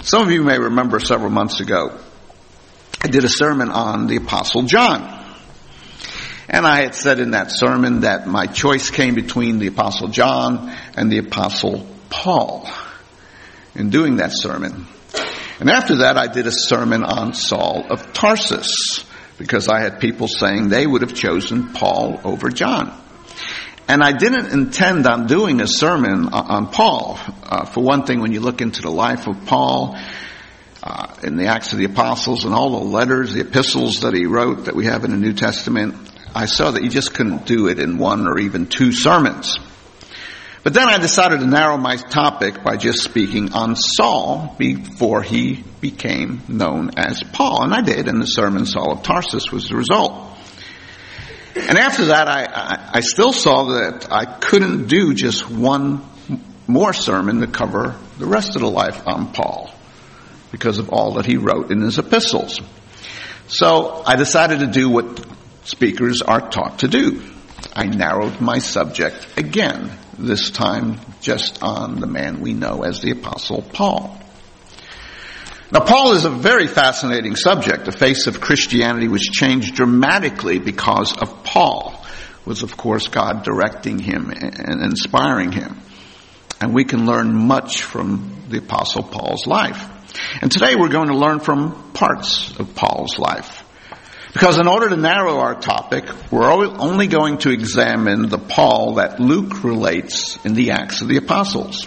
Some of you may remember several months ago, I did a sermon on the Apostle John. And I had said in that sermon that my choice came between the Apostle John and the Apostle Paul in doing that sermon. And after that, I did a sermon on Saul of Tarsus, because I had people saying they would have chosen Paul over John. And I didn't intend on doing a sermon on Paul. For one thing, when you look into the life of Paul, in the Acts of the Apostles and all the letters, the epistles that he wrote that we have in the New Testament, I saw that you just couldn't do it in one or even two sermons. But then I decided to narrow my topic by just speaking on Saul before he became known as Paul. And I did, and the sermon Saul of Tarsus was the result. And after that, I still saw that I couldn't do just one more sermon to cover the rest of the life on Paul because of all that he wrote in his epistles. So I decided to do what speakers are taught to do. I narrowed my subject again, this time just on the man we know as the Apostle Paul. Now, Paul is a very fascinating subject. The face of Christianity was changed dramatically because of Paul. It was, of course, God directing him and inspiring him. And we can learn much from the Apostle Paul's life. And today we're going to learn from parts of Paul's life. Because in order to narrow our topic, we're only going to examine the Paul that Luke relates in the Acts of the Apostles.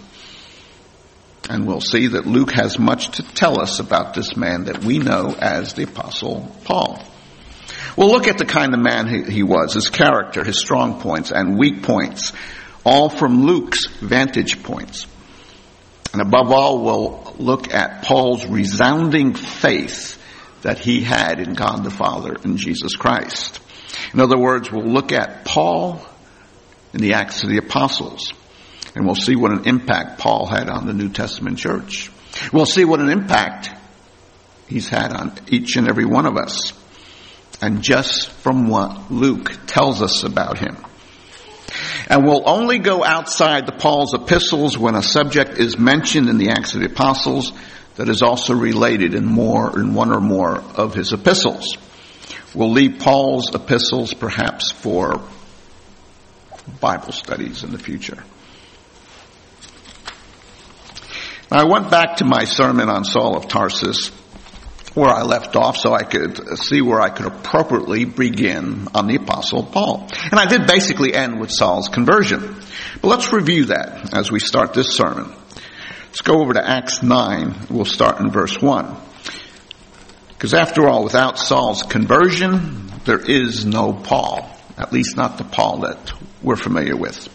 And we'll see that Luke has much to tell us about this man that we know as the Apostle Paul. We'll look at the kind of man he was, his character, his strong points and weak points, all from Luke's vantage points. And above all, we'll look at Paul's resounding faith that he had in God the Father and Jesus Christ. In other words, we'll look at Paul in the Acts of the Apostles. And we'll see what an impact Paul had on the New Testament church. We'll see what an impact he's had on each and every one of us. And just from what Luke tells us about him. And we'll only go outside the Paul's epistles when a subject is mentioned in the Acts of the Apostles that is also related in one or more of his epistles. We'll leave Paul's epistles perhaps for Bible studies in the future. I went back to my sermon on Saul of Tarsus, where I left off, so I could see where I could appropriately begin on the Apostle Paul. And I did basically end with Saul's conversion. But let's review that as we start this sermon. Let's go over to Acts 9. We'll start in verse 1. Because after all, without Saul's conversion, there is no Paul. At least not the Paul that we're familiar with.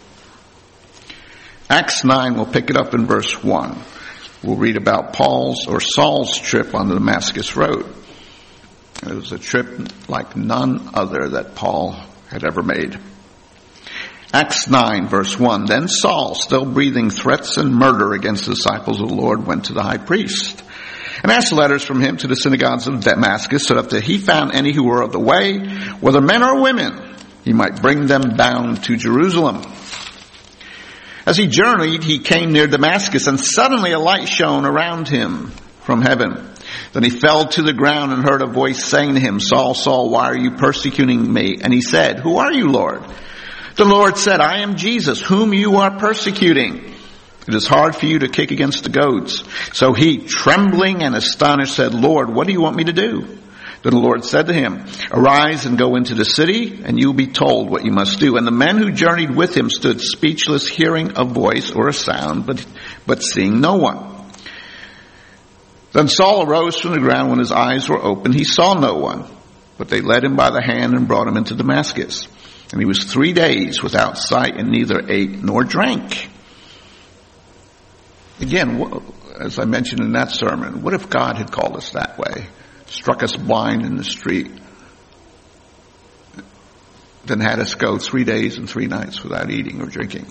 Acts 9, we'll pick it up in verse 1. We'll read about Saul's trip on the Damascus Road. It was a trip like none other that Paul had ever made. Acts 9, verse 1. Then Saul, still breathing threats and murder against the disciples of the Lord, went to the high priest and asked letters from him to the synagogues of Damascus, so that if he found any who were of the way, whether men or women, he might bring them bound to Jerusalem. As he journeyed, he came near Damascus, and suddenly a light shone around him from heaven. Then he fell to the ground and heard a voice saying to him, Saul, Saul, why are you persecuting me? And he said, Who are you, Lord? The Lord said, I am Jesus, whom you are persecuting. It is hard for you to kick against the goads. So he, trembling and astonished, said, Lord, what do you want me to do? Then the Lord said to him, Arise and go into the city, and you will be told what you must do. And the men who journeyed with him stood speechless, hearing a voice or a sound, but seeing no one. Then Saul arose from the ground. When his eyes were opened, he saw no one. But they led him by the hand and brought him into Damascus. And he was 3 days without sight, and neither ate nor drank. Again, as I mentioned in that sermon, what if God had called us that way? Struck us blind in the street, then had us go 3 days and 3 nights without eating or drinking.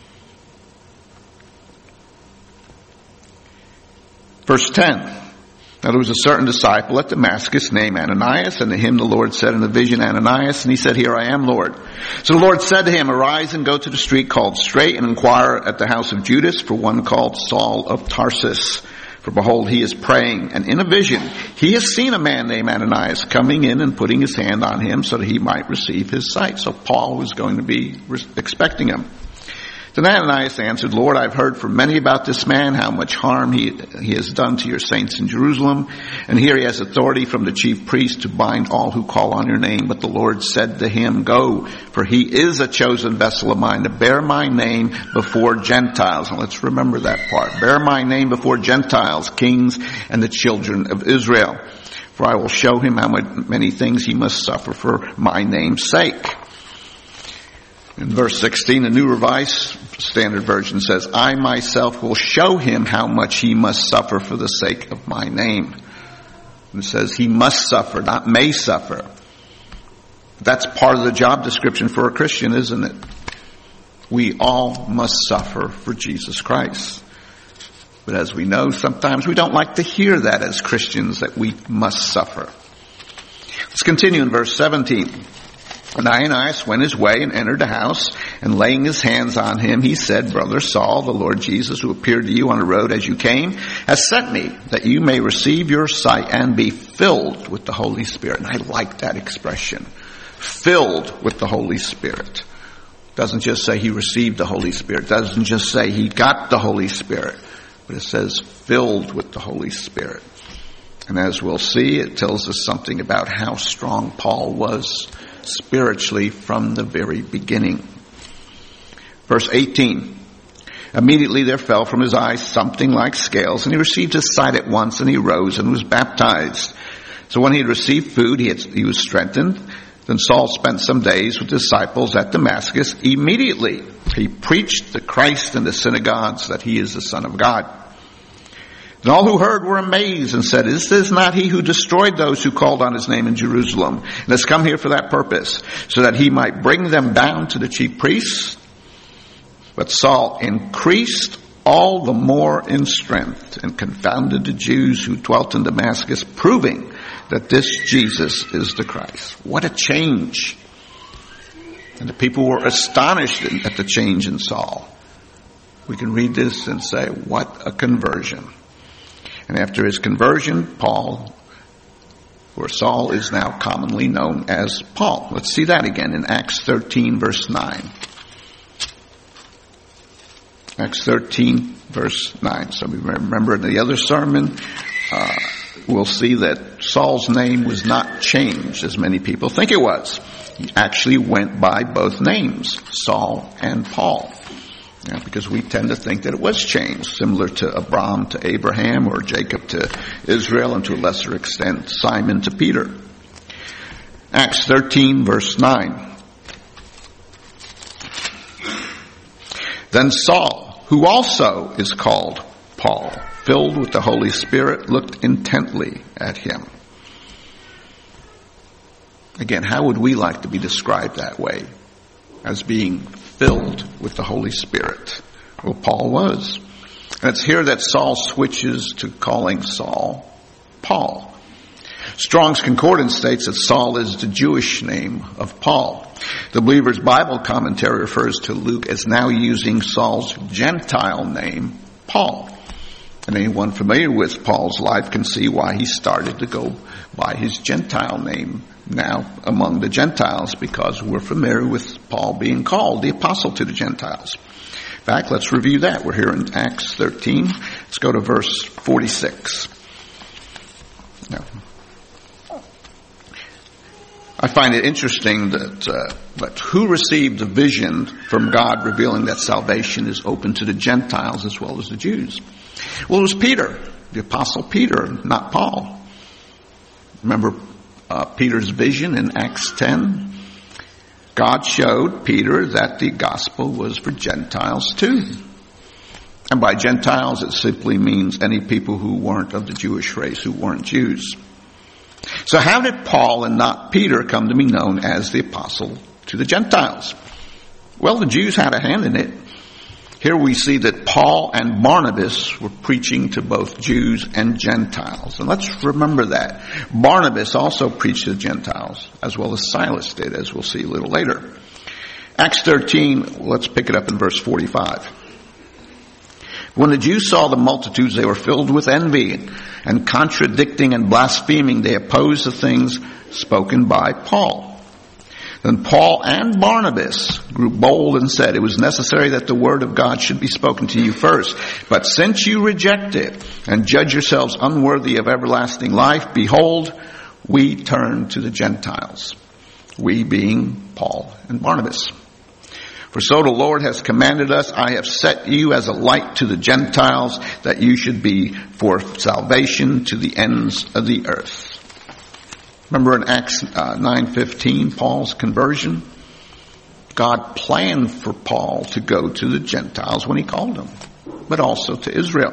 Verse 10. Now there was a certain disciple at Damascus named Ananias, and to him the Lord said in a vision, Ananias, and he said, Here I am, Lord. So the Lord said to him, Arise and go to the street called Straight, and inquire at the house of Judas for one called Saul of Tarsus. For behold, he is praying, and in a vision he has seen a man named Ananias coming in and putting his hand on him so that he might receive his sight. So Paul was going to be expecting him. Then Ananias answered, Lord, I've heard from many about this man, how much harm he has done to your saints in Jerusalem. And here he has authority from the chief priest to bind all who call on your name. But the Lord said to him, Go, for he is a chosen vessel of mine to bear my name before Gentiles. And let's remember that part. Bear my name before Gentiles, kings, and the children of Israel. For I will show him how many things he must suffer for my name's sake. In verse 16, the New Revised Standard Version says, I myself will show him how much he must suffer for the sake of my name. And it says he must suffer, not may suffer. That's part of the job description for a Christian, isn't it? We all must suffer for Jesus Christ. But as we know, sometimes we don't like to hear that as Christians, that we must suffer. Let's continue in verse 17. And Ananias went his way and entered the house, and laying his hands on him, he said, Brother Saul, the Lord Jesus, who appeared to you on the road as you came, has sent me that you may receive your sight and be filled with the Holy Spirit. And I like that expression. Filled with the Holy Spirit. It doesn't just say he received the Holy Spirit. It doesn't just say he got the Holy Spirit. But it says filled with the Holy Spirit. And as we'll see, it tells us something about how strong Paul was spiritually from the very beginning. Verse 18. Immediately there fell from his eyes something like scales, and he received his sight at once, and he rose and was baptized. So when he had received food, he was strengthened. Then Saul spent some days with disciples at Damascus. Immediately he preached the Christ in the synagogues, that he is the Son of God. And all who heard were amazed and said, Is this not he who destroyed those who called on his name in Jerusalem, and has come here for that purpose, so that he might bring them down to the chief priests? But Saul increased all the more in strength and confounded the Jews who dwelt in Damascus, proving that this Jesus is the Christ. What a change. And the people were astonished at the change in Saul. We can read this and say, what a conversion. And after his conversion, Saul is now commonly known as Paul. Let's see that again in Acts 13, verse 9. Acts 13, verse 9. So we remember in the other sermon, we'll see that Saul's name was not changed as many people think it was. He actually went by both names, Saul and Paul. Because we tend to think that it was changed, similar to Abram to Abraham, or Jacob to Israel, and to a lesser extent Simon to Peter. Acts 13, verse 9. Then Saul, who also is called Paul, filled with the Holy Spirit, looked intently at him. Again, how would we like to be described that way? As being filled with the Holy Spirit. Well, Paul was. And it's here that Saul switches to calling Saul Paul. Strong's Concordance states that Saul is the Jewish name of Paul. The Believer's Bible Commentary refers to Luke as now using Saul's Gentile name, Paul. And anyone familiar with Paul's life can see why he started to go by his Gentile name now among the Gentiles, because we're familiar with Paul being called the apostle to the Gentiles. In fact, let's review that. We're here in Acts 13. Let's go to verse 46. Now, I find it interesting that who received the vision from God revealing that salvation is open to the Gentiles as well as the Jews? Well, it was Peter, the apostle Peter, not Paul. Remember Peter's vision in Acts 10? God showed Peter that the gospel was for Gentiles too. And by Gentiles, it simply means any people who weren't of the Jewish race, who weren't Jews. So how did Paul and not Peter come to be known as the apostle to the Gentiles? Well, the Jews had a hand in it. Here we see that Paul and Barnabas were preaching to both Jews and Gentiles. And let's remember that. Barnabas also preached to the Gentiles, as well as Silas did, as we'll see a little later. Acts 13, let's pick it up in verse 45. When the Jews saw the multitudes, they were filled with envy, and contradicting and blaspheming, they opposed the things spoken by Paul. Then Paul and Barnabas grew bold and said, it was necessary that the word of God should be spoken to you first. But since you reject it and judge yourselves unworthy of everlasting life, behold, we turn to the Gentiles. We being Paul and Barnabas. For so the Lord has commanded us, I have set you as a light to the Gentiles, that you should be for salvation to the ends of the earth. Remember in Acts 9:15, Paul's conversion? God planned for Paul to go to the Gentiles when he called them, but also to Israel.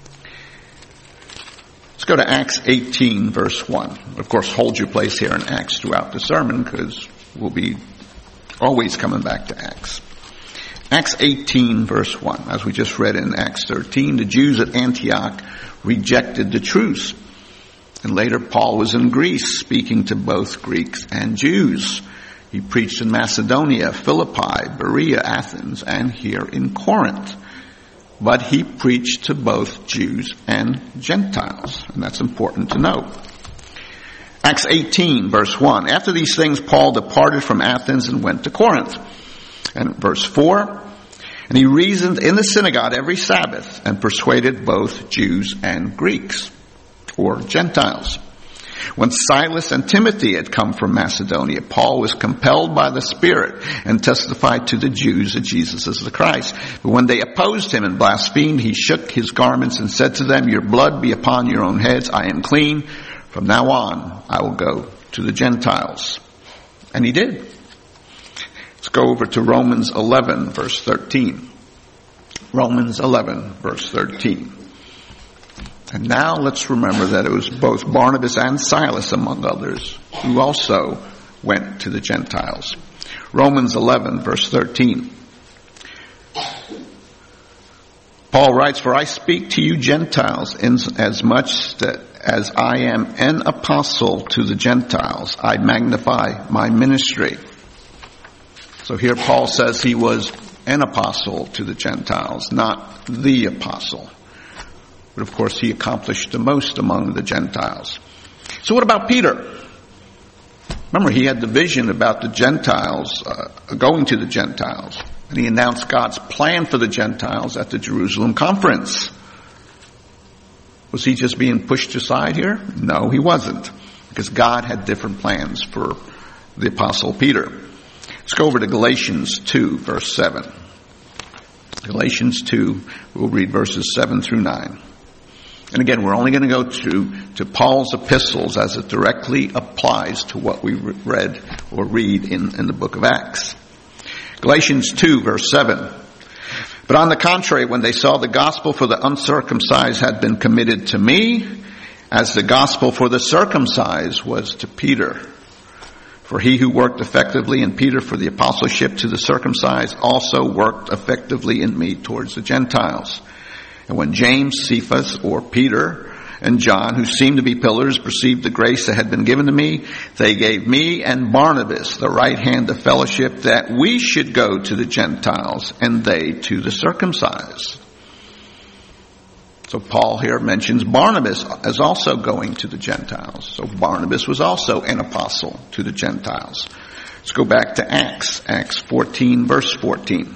Let's go to Acts 18, verse 1. Of course, hold your place here in Acts throughout the sermon, because we'll be always coming back to Acts. Acts 18, verse 1. As we just read in Acts 13, the Jews at Antioch rejected the truth. And later Paul was in Greece speaking to both Greeks and Jews. He preached in Macedonia, Philippi, Berea, Athens, and here in Corinth. But he preached to both Jews and Gentiles. And that's important to know. Acts 18, verse 1. After these things, Paul departed from Athens and went to Corinth. And verse 4. And he reasoned in the synagogue every Sabbath and persuaded both Jews and Greeks, or Gentiles. When Silas and Timothy had come from Macedonia, Paul was compelled by the Spirit and testified to the Jews that Jesus is the Christ. But when they opposed him and blasphemed, he shook his garments and said to them, your blood be upon your own heads. I am clean. From now on, I will go to the Gentiles. And he did. Let's go over to Romans 11, verse 13. Romans 11, verse 13. And now let's remember that it was both Barnabas and Silas, among others, who also went to the Gentiles. Romans 11, verse 13. Paul writes, for I speak to you Gentiles as much as I am an apostle to the Gentiles. I magnify my ministry. So here Paul says he was an apostle to the Gentiles, not the apostle. But of course, he accomplished the most among the Gentiles. So what about Peter? Remember, he had the vision about the Gentiles, going to the Gentiles. And he announced God's plan for the Gentiles at the Jerusalem conference. Was he just being pushed aside here? No, he wasn't. Because God had different plans for the Apostle Peter. Let's go over to Galatians 2, verse 7. Galatians 2, we'll read verses 7 through 9. And again, we're only going to go to Paul's epistles as it directly applies to what we read or read in the book of Acts. Galatians 2, verse 7. But on the contrary, when they saw the gospel for the uncircumcised had been committed to me, as the gospel for the circumcised was to Peter. For he who worked effectively in Peter for the apostleship to the circumcised also worked effectively in me towards the Gentiles. And when James, Cephas, or Peter, and John, who seemed to be pillars, perceived the grace that had been given to me, they gave me and Barnabas the right hand of fellowship, that we should go to the Gentiles and they to the circumcised. So Paul here mentions Barnabas as also going to the Gentiles. So Barnabas was also an apostle to the Gentiles. Let's go back to Acts 14, verse 14.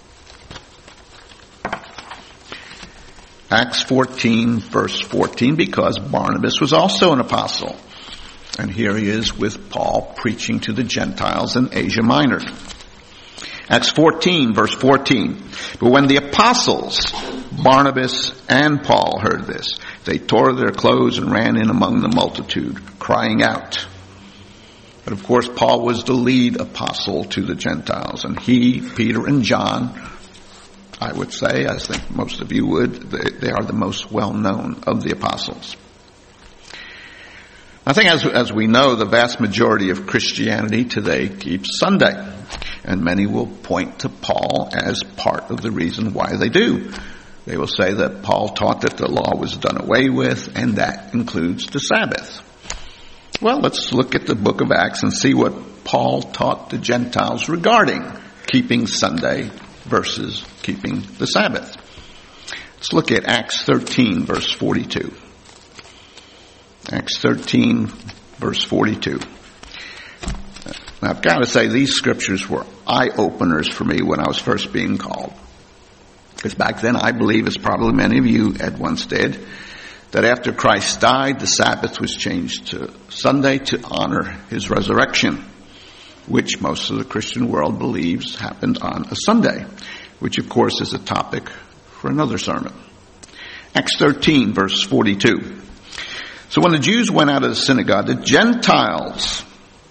Acts 14, verse 14, because Barnabas was also an apostle. And here he is with Paul preaching to the Gentiles in Asia Minor. Acts 14, verse 14. But when the apostles, Barnabas and Paul, heard this, they tore their clothes and ran in among the multitude, crying out. But of course, Paul was the lead apostle to the Gentiles. And he, Peter, and John, I would say, I think most of you would, they are the most well-known of the apostles. I think as we know, the vast majority of Christianity today keeps Sunday. And many will point to Paul as part of the reason why they do. They will say that Paul taught that the law was done away with, and that includes the Sabbath. Well, let's look at the book of Acts and see what Paul taught the Gentiles regarding keeping Sunday versus keeping the Sabbath. Let's look at Acts 13, verse 42. Acts 13, verse 42. Now, I've got to say, these scriptures were eye-openers for me when I was first being called. Because back then, I believe, as probably many of you had once did, that after Christ died, the Sabbath was changed to Sunday to honor his resurrection, which most of the Christian world believes happened on a Sunday, which, of course, is a topic for another sermon. Acts 13, verse 42. So when the Jews went out of the synagogue, the Gentiles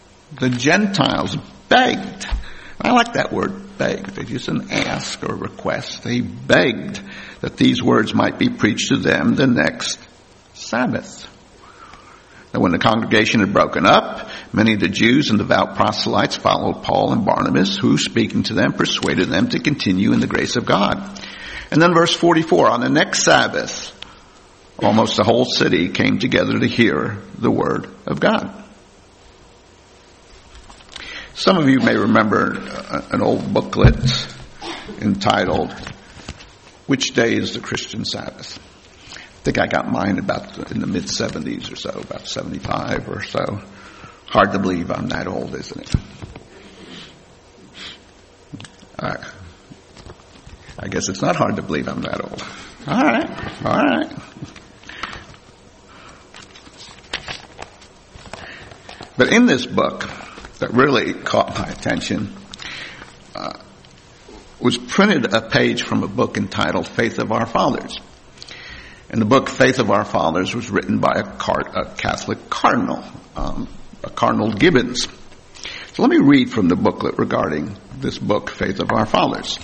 begged. I like that word, begged. They just didn't ask or request. They begged that these words might be preached to them the next Sabbath. Now, when the congregation had broken up, many of the Jews and devout proselytes followed Paul and Barnabas, who, speaking to them, persuaded them to continue in the grace of God. And then verse 44, on the next Sabbath, almost the whole city came together to hear the word of God. Some of you may remember an old booklet entitled, Which Day is the Christian Sabbath? I think I got mine about in the mid-70s or so, about 75 or so. Hard to believe I'm that old, isn't it? I guess it's not hard to believe I'm that old. All right. But in this book that really caught my attention was printed a page from a book entitled Faith of Our Fathers. And the book Faith of Our Fathers was written by a Catholic cardinal, Cardinal Gibbons. So let me read from the booklet regarding this book, Faith of Our Fathers.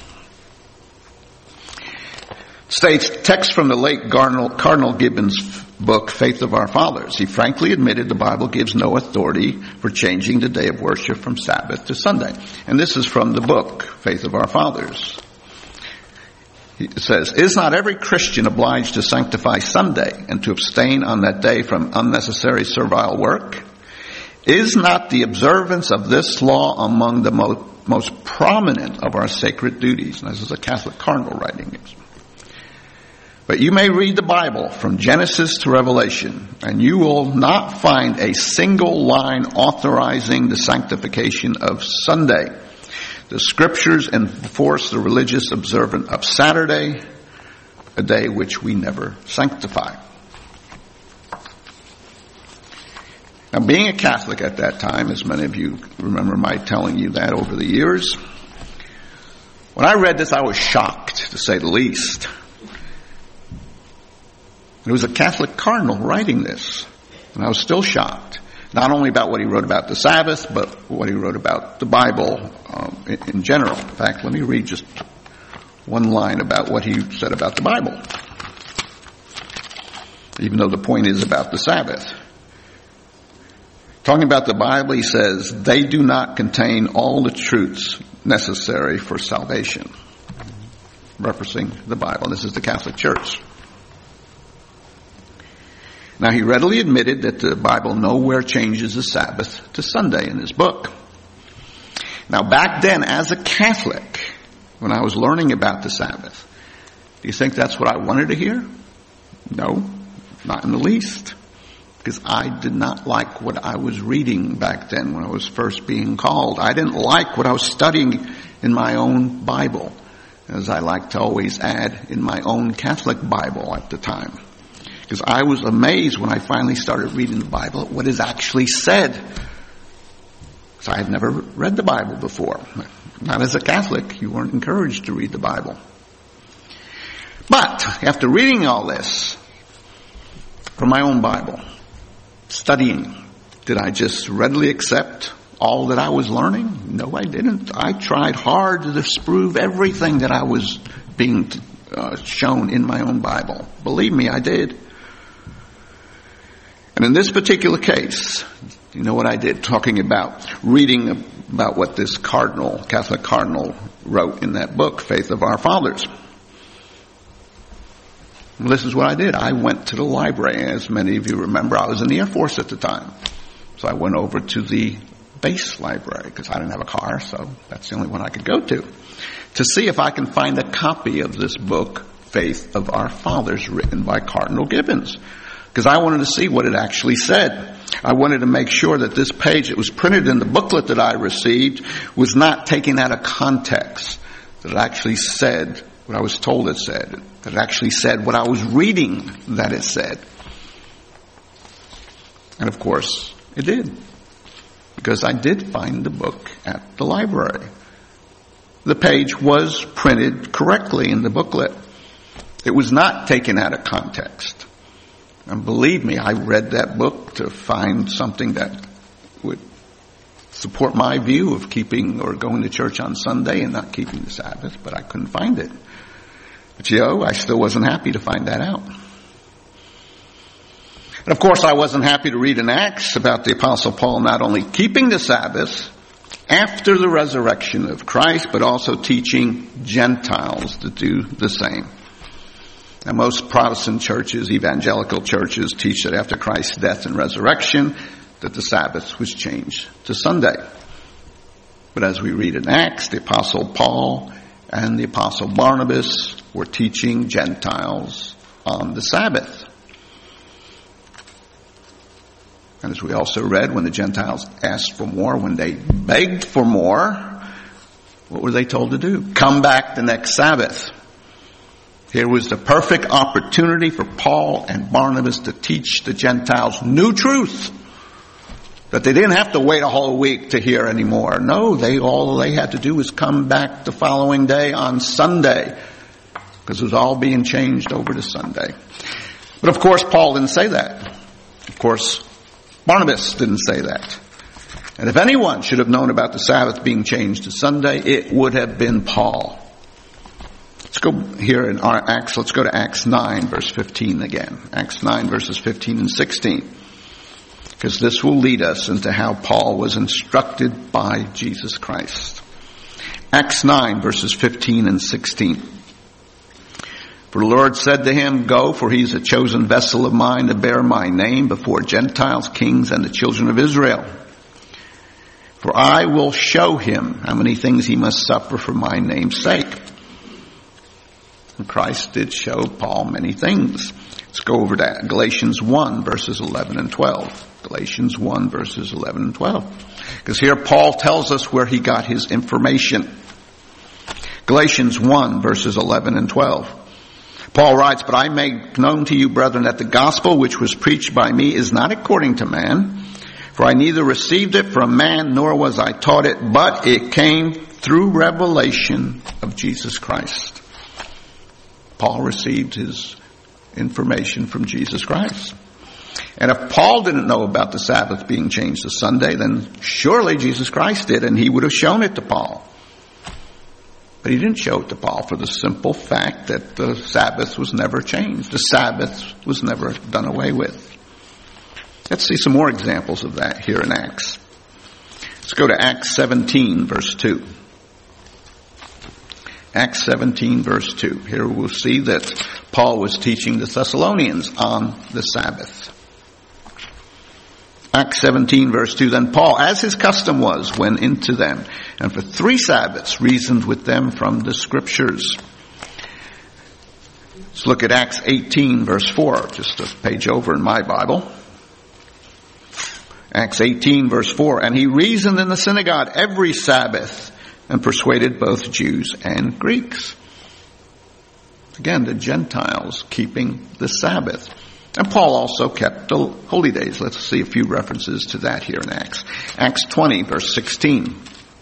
States, text from the late Cardinal Gibbons' book, Faith of Our Fathers. He frankly admitted the Bible gives no authority for changing the day of worship from Sabbath to Sunday. And this is from the book, Faith of Our Fathers. He says, is not every Christian obliged to sanctify Sunday and to abstain on that day from unnecessary servile work? Is not the observance of this law among the most prominent of our sacred duties? And this is a Catholic cardinal writing this. But you may read the Bible from Genesis to Revelation, and you will not find a single line authorizing the sanctification of Sunday. The scriptures enforce the religious observance of Saturday, a day which we never sanctify. Now, being a Catholic at that time, as many of you remember my telling you that over the years, when I read this, I was shocked, to say the least. It was a Catholic cardinal writing this, and I was still shocked. Not only about what he wrote about the Sabbath, but what he wrote about the Bible in general. In fact, let me read just one line about what he said about the Bible, even though the point is about the Sabbath. Talking about the Bible, he says, they do not contain all the truths necessary for salvation. Referencing the Bible. This is the Catholic Church. Now, he readily admitted that the Bible nowhere changes the Sabbath to Sunday in his book. Now, back then, as a Catholic, when I was learning about the Sabbath, do you think that's what I wanted to hear? No, not in the least. Because I did not like what I was reading back then when I was first being called. I didn't like what I was studying in my own Bible, as I like to always add, in my own Catholic Bible at the time. Because I was amazed when I finally started reading the Bible at what is actually said. Because I had never read the Bible before. Not as a Catholic, you weren't encouraged to read the Bible. But after reading all this from my own Bible, studying, did I just readily accept all that I was learning? No, I didn't. I tried hard to disprove everything that I was being shown in my own Bible. Believe me, I did. And in this particular case, you know what I did? Talking about reading about what this Catholic cardinal, wrote in that book, Faith of Our Fathers. Well, this is what I did. I went to the library. As many of you remember, I was in the Air Force at the time. So I went over to the base library because I didn't have a car, so that's the only one I could go to see if I can find a copy of this book, Faith of Our Fathers, written by Cardinal Gibbons. Because I wanted to see what it actually said. I wanted to make sure that this page that was printed in the booklet that I received was not taken out of context. That it actually said what I was told it said. That it actually said what I was reading that it said. And of course, it did. Because I did find the book at the library. The page was printed correctly in the booklet. It was not taken out of context. And believe me, I read that book to find something that would support my view of keeping or going to church on Sunday and not keeping the Sabbath, but I couldn't find it. But I still wasn't happy to find that out. And of course, I wasn't happy to read in Acts about the Apostle Paul not only keeping the Sabbath after the resurrection of Christ, but also teaching Gentiles to do the same. Now, most Protestant churches, evangelical churches, teach that after Christ's death and resurrection, that the Sabbath was changed to Sunday. But as we read in Acts, the Apostle Paul and the Apostle Barnabas were teaching Gentiles on the Sabbath. And as we also read, when the Gentiles asked for more, when they begged for more, what were they told to do? Come back the next Sabbath. Here was the perfect opportunity for Paul and Barnabas to teach the Gentiles new truth. That they didn't have to wait a whole week to hear anymore. No, all they had to do was come back the following day on Sunday. Because it was all being changed over to Sunday. But of course, Paul didn't say that. Of course, Barnabas didn't say that. And if anyone should have known about the Sabbath being changed to Sunday, it would have been Paul. Let's go here in our Acts. Let's go to Acts 9, verse 15 again. Acts 9, verses 15 and 16. Because this will lead us into how Paul was instructed by Jesus Christ. Acts 9, verses 15 and 16. For the Lord said to him, Go, for he is a chosen vessel of mine to bear my name before Gentiles, kings, and the children of Israel. For I will show him how many things he must suffer for my name's sake. And Christ did show Paul many things. Let's go over to Galatians 1, verses 11 and 12. Galatians 1, verses 11 and 12. Because here Paul tells us where he got his information. Galatians 1, verses 11 and 12. Paul writes, But I make known to you, brethren, that the gospel which was preached by me is not according to man. For I neither received it from man, nor was I taught it, but it came through revelation of Jesus Christ. Paul received his information from Jesus Christ. And if Paul didn't know about the Sabbath being changed to Sunday, then surely Jesus Christ did, and he would have shown it to Paul. But he didn't show it to Paul for the simple fact that the Sabbath was never changed. The Sabbath was never done away with. Let's see some more examples of that here in Acts. Let's go to Acts 17, verse 2. Acts 17, verse 2. Here we'll see that Paul was teaching the Thessalonians on the Sabbath. Acts 17, verse 2. Then Paul, as his custom was, went into them, and for 3 Sabbaths reasoned with them from the Scriptures. Let's look at Acts 18, verse 4, just a page over in my Bible. Acts 18, verse 4. And he reasoned in the synagogue every Sabbath, and persuaded both Jews and Greeks. Again, the Gentiles keeping the Sabbath. And Paul also kept the holy days. Let's see a few references to that here in Acts. Acts 20, verse 16.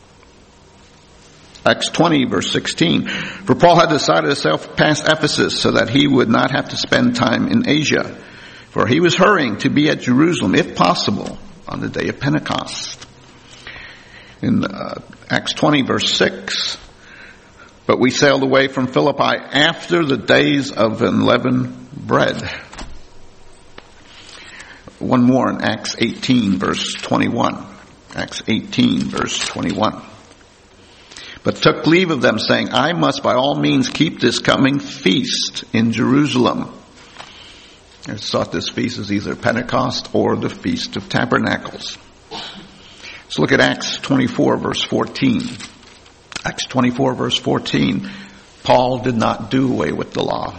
Acts 20, verse 16. For Paul had decided to sail past Ephesus so that he would not have to spend time in Asia. For he was hurrying to be at Jerusalem, if possible, on the day of Pentecost. In Acts 20, verse 6, but we sailed away from Philippi after the days of unleavened bread. One more in Acts 18, verse 21. Acts 18, verse 21. But took leave of them, saying, I must by all means keep this coming feast in Jerusalem. I thought this feast is either Pentecost or the Feast of Tabernacles. Let's look at Acts 24, verse 14. Acts 24, verse 14. Paul did not do away with the law.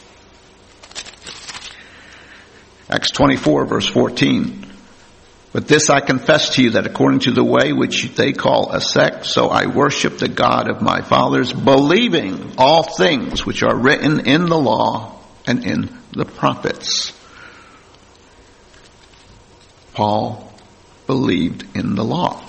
Acts 24, verse 14. But this I confess to you, that according to the way which they call a sect, so I worship the God of my fathers, believing all things which are written in the law and in the prophets. Paul believed in the law.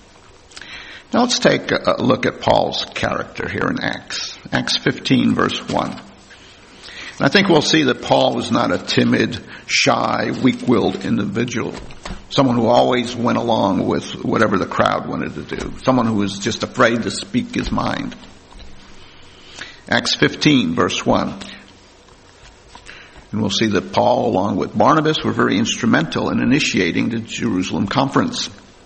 Now let's take a look at Paul's character here in Acts. Acts 15, verse 1. And I think we'll see that Paul was not a timid, shy, weak-willed individual. Someone who always went along with whatever the crowd wanted to do. Someone who was just afraid to speak his mind. Acts 15, verse 1. And we'll see that Paul, along with Barnabas, were very instrumental in initiating the Jerusalem conference.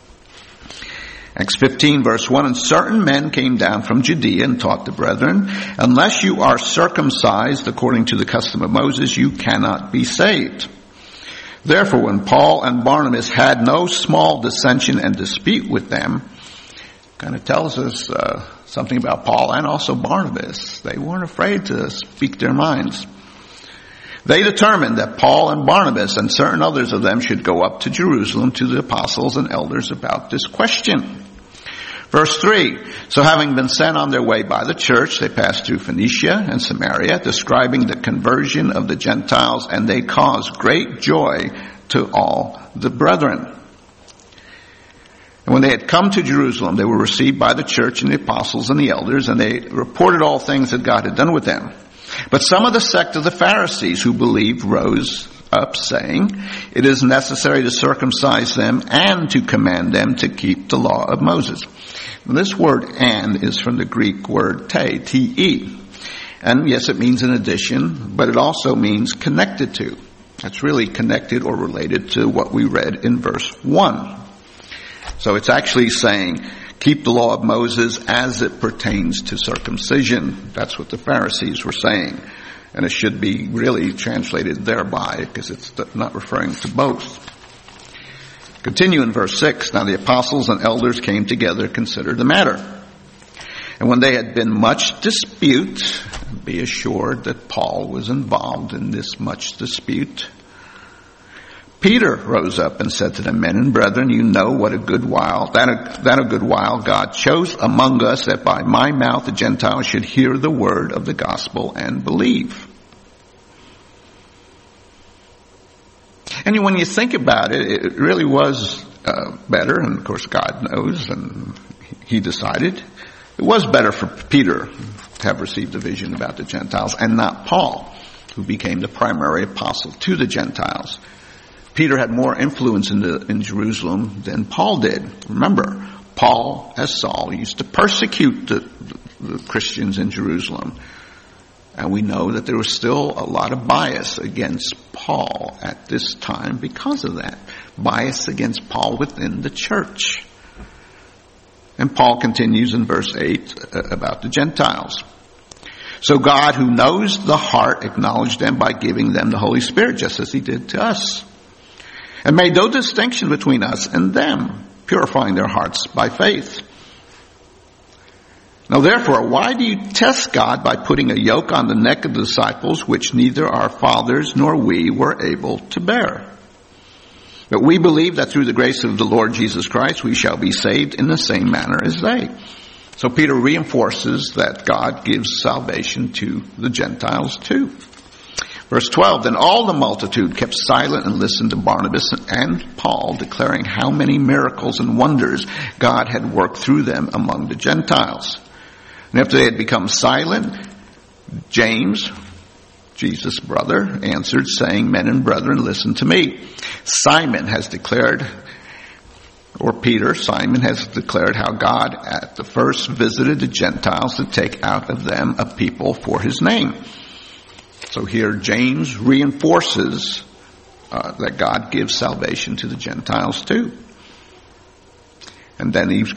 Acts 15, verse 1, and certain men came down from Judea and taught the brethren, unless you are circumcised according to the custom of Moses, you cannot be saved. Therefore, when Paul and Barnabas had no small dissension and dispute with them, kind of tells us something about Paul and also Barnabas. They weren't afraid to speak their minds. They determined that Paul and Barnabas and certain others of them should go up to Jerusalem to the apostles and elders about this question. Verse 3, so having been sent on their way by the church, they passed through Phoenicia and Samaria, describing the conversion of the Gentiles, and they caused great joy to all the brethren. And when they had come to Jerusalem, they were received by the church and the apostles and the elders, and they reported all things that God had done with them. But some of the sect of the Pharisees who believed rose up, saying, it is necessary to circumcise them and to command them to keep the law of Moses. This word "and" is from the Greek word te, T-E. And yes, it means in addition, but it also means connected to. That's really connected or related to what we read in verse 1. So it's actually saying, keep the law of Moses as it pertains to circumcision. That's what the Pharisees were saying. And it should be really translated thereby, because it's not referring to both. Continue in verse 6. Now the apostles and elders came together to consider the matter. And when they had been much dispute, be assured that Paul was involved in this much dispute, Peter rose up and said to them, men and brethren, you know what a good while God chose among us, that by my mouth the Gentiles should hear the word of the gospel and believe. And when you think about it, it really was better, and of course God knows, and he decided, it was better for Peter to have received a vision about the Gentiles and not Paul, who became the primary apostle to the Gentiles. Peter had more influence in Jerusalem than Paul did. Remember, Paul, as Saul, used to persecute the Christians in Jerusalem. And we know that there was still a lot of bias against Paul at this time because of that. Bias against Paul within the church. And Paul continues in verse 8 about the Gentiles. So God, who knows the heart, acknowledged them by giving them the Holy Spirit, just as he did to us. And made no distinction between us and them, purifying their hearts by faith. Now therefore, why do you test God by putting a yoke on the neck of the disciples, which neither our fathers nor we were able to bear? But we believe that through the grace of the Lord Jesus Christ, we shall be saved in the same manner as they. So Peter reinforces that God gives salvation to the Gentiles too. Verse 12, then all the multitude kept silent and listened to Barnabas and Paul, declaring how many miracles and wonders God had worked through them among the Gentiles. And after they had become silent, James, Jesus' brother, answered, saying, men and brethren, listen to me. Simon has declared how God at the first visited the Gentiles to take out of them a people for his name. So here James reinforces that God gives salvation to the Gentiles too. And then in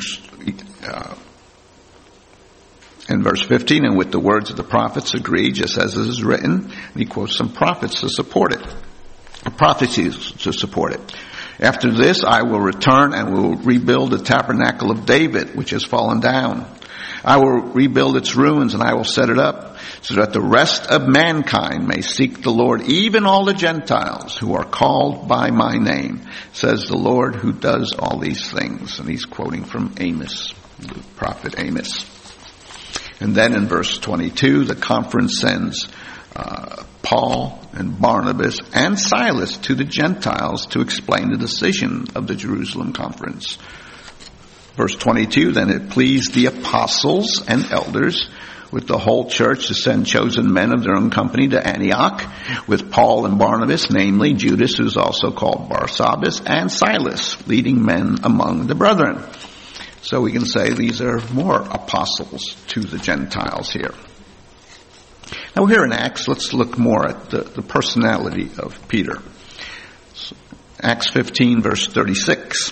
verse 15, and with the words of the prophets agree, just as it is written, and he quotes some prophets to support it. Prophecies to support it. After this, I will return and will rebuild the tabernacle of David, which has fallen down. I will rebuild its ruins and I will set it up so that the rest of mankind may seek the Lord, even all the Gentiles who are called by my name, says the Lord who does all these things. And he's quoting from Amos, the prophet Amos. And then in verse 22, the conference sends Paul and Barnabas and Silas to the Gentiles to explain the decision of the Jerusalem conference. Verse 22, then it pleased the apostles and elders with the whole church to send chosen men of their own company to Antioch with Paul and Barnabas, namely Judas, who is also called Barsabbas, and Silas, leading men among the brethren. So we can say these are more apostles to the Gentiles here. Now here in Acts, let's look more at the personality of Peter. So, Acts 15, verse 36.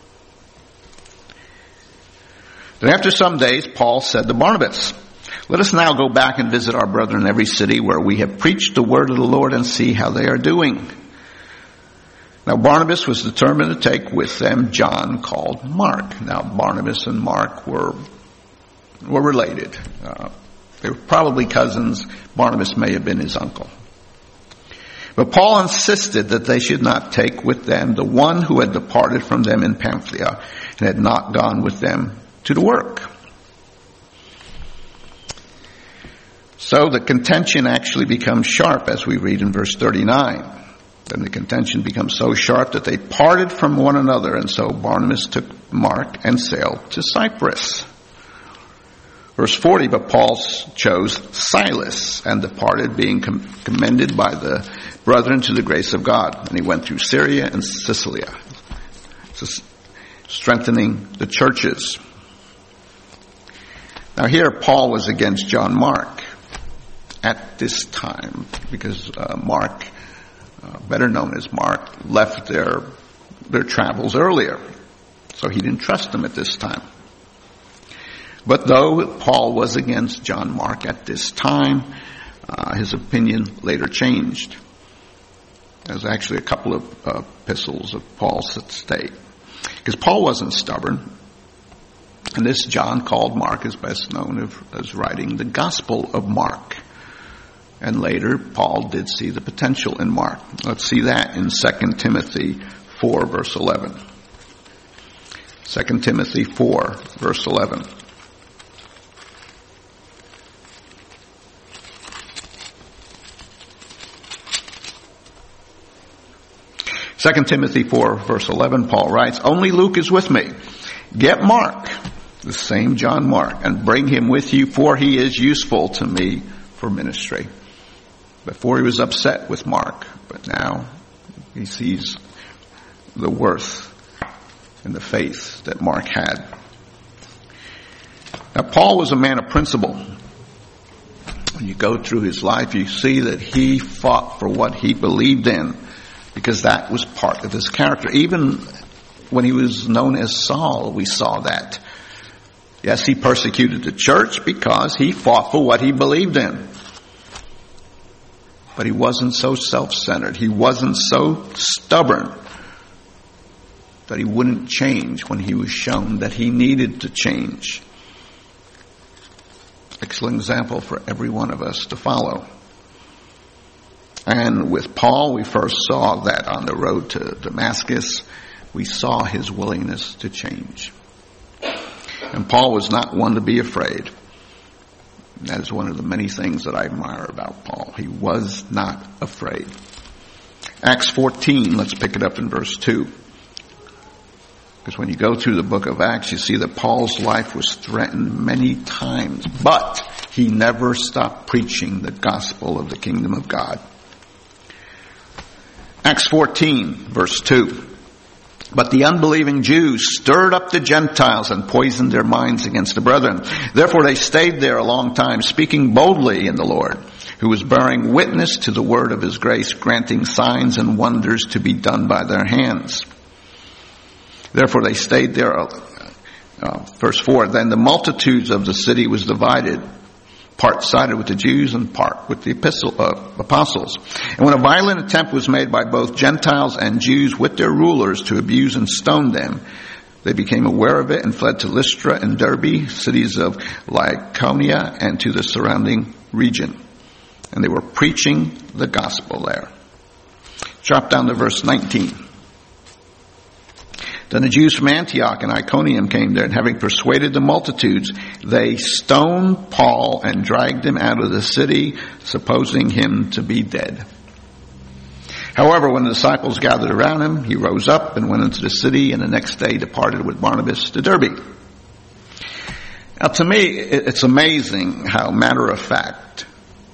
Then after some days, Paul said to Barnabas, let us now go back and visit our brethren in every city where we have preached the word of the Lord and see how they are doing. Now Barnabas was determined to take with them John called Mark. Now Barnabas and Mark were related. They were probably cousins. Barnabas may have been his uncle. But Paul insisted that they should not take with them the one who had departed from them in Pamphylia and had not gone with them to the work. So the contention actually becomes sharp as we read in verse 39. Then the contention becomes so sharp that they parted from one another, and so Barnabas took Mark and sailed to Cyprus. Verse 40, but Paul chose Silas and departed, being commended by the brethren to the grace of God. And he went through Syria and Cilicia, strengthening the churches. Now here Paul was against John Mark at this time, because Mark, better known as Mark, left their travels earlier. So he didn't trust them at this time. But though Paul was against John Mark at this time, his opinion later changed. There's actually a couple of epistles of Paul's that state. Because Paul wasn't stubborn. And this John called Mark is best known as writing the Gospel of Mark. And later, Paul did see the potential in Mark. Let's see that in 2 Timothy 4, verse 11. 2 Timothy 4, verse 11. Second Timothy 4, verse 11, Paul writes, only Luke is with me. Get Mark, the same John Mark, and bring him with you, for he is useful to me for ministry. Before he was upset with Mark, but now he sees the worth and the faith that Mark had. Now Paul was a man of principle. When you go through his life, you see that he fought for what he believed in, because that was part of his character. Even when he was known as Saul, we saw that. Yes, he persecuted the church because he fought for what he believed in. But he wasn't so self-centered. He wasn't so stubborn that he wouldn't change when he was shown that he needed to change. Excellent example for every one of us to follow. And with Paul, we first saw that on the road to Damascus. We saw his willingness to change. And Paul was not one to be afraid. That is one of the many things that I admire about Paul. He was not afraid. Acts 14, let's pick it up in verse 2. Because when you go through the book of Acts, you see that Paul's life was threatened many times. But he never stopped preaching the gospel of the kingdom of God. Acts 14, verse 2. But the unbelieving Jews stirred up the Gentiles and poisoned their minds against the brethren. Therefore they stayed there a long time, speaking boldly in the Lord, who was bearing witness to the word of his grace, granting signs and wonders to be done by their hands. Therefore they stayed there verse 4, then the multitudes of the city was divided. Part sided with the Jews and part with the apostles. And when a violent attempt was made by both Gentiles and Jews with their rulers to abuse and stone them, they became aware of it and fled to Lystra and Derbe, cities of Lycaonia, and to the surrounding region. And they were preaching the gospel there. Drop down to verse 19. Then the Jews from Antioch and Iconium came there, and having persuaded the multitudes, they stoned Paul and dragged him out of the city, supposing him to be dead. However, when the disciples gathered around him, he rose up and went into the city, and the next day departed with Barnabas to Derbe. Now, to me, it's amazing how matter of fact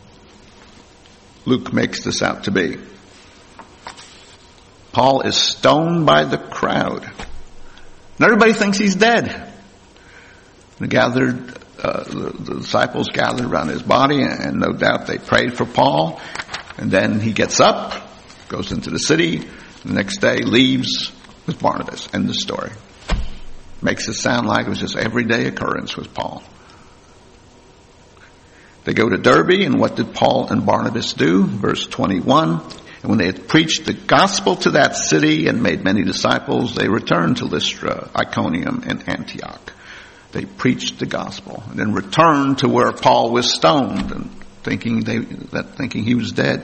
Luke makes this out to be. Paul is stoned by the crowd. And everybody thinks he's dead. The disciples gathered around his body, and no doubt they prayed for Paul. And then he gets up, goes into the city, the next day leaves with Barnabas. End of story. Makes it sound like it was just everyday occurrence with Paul. They go to Derbe, and what did Paul and Barnabas do? Verse 21. And when they had preached the gospel to that city and made many disciples, they returned to Lystra, Iconium, and Antioch. They preached the gospel and then returned to where Paul was stoned and thinking he was dead.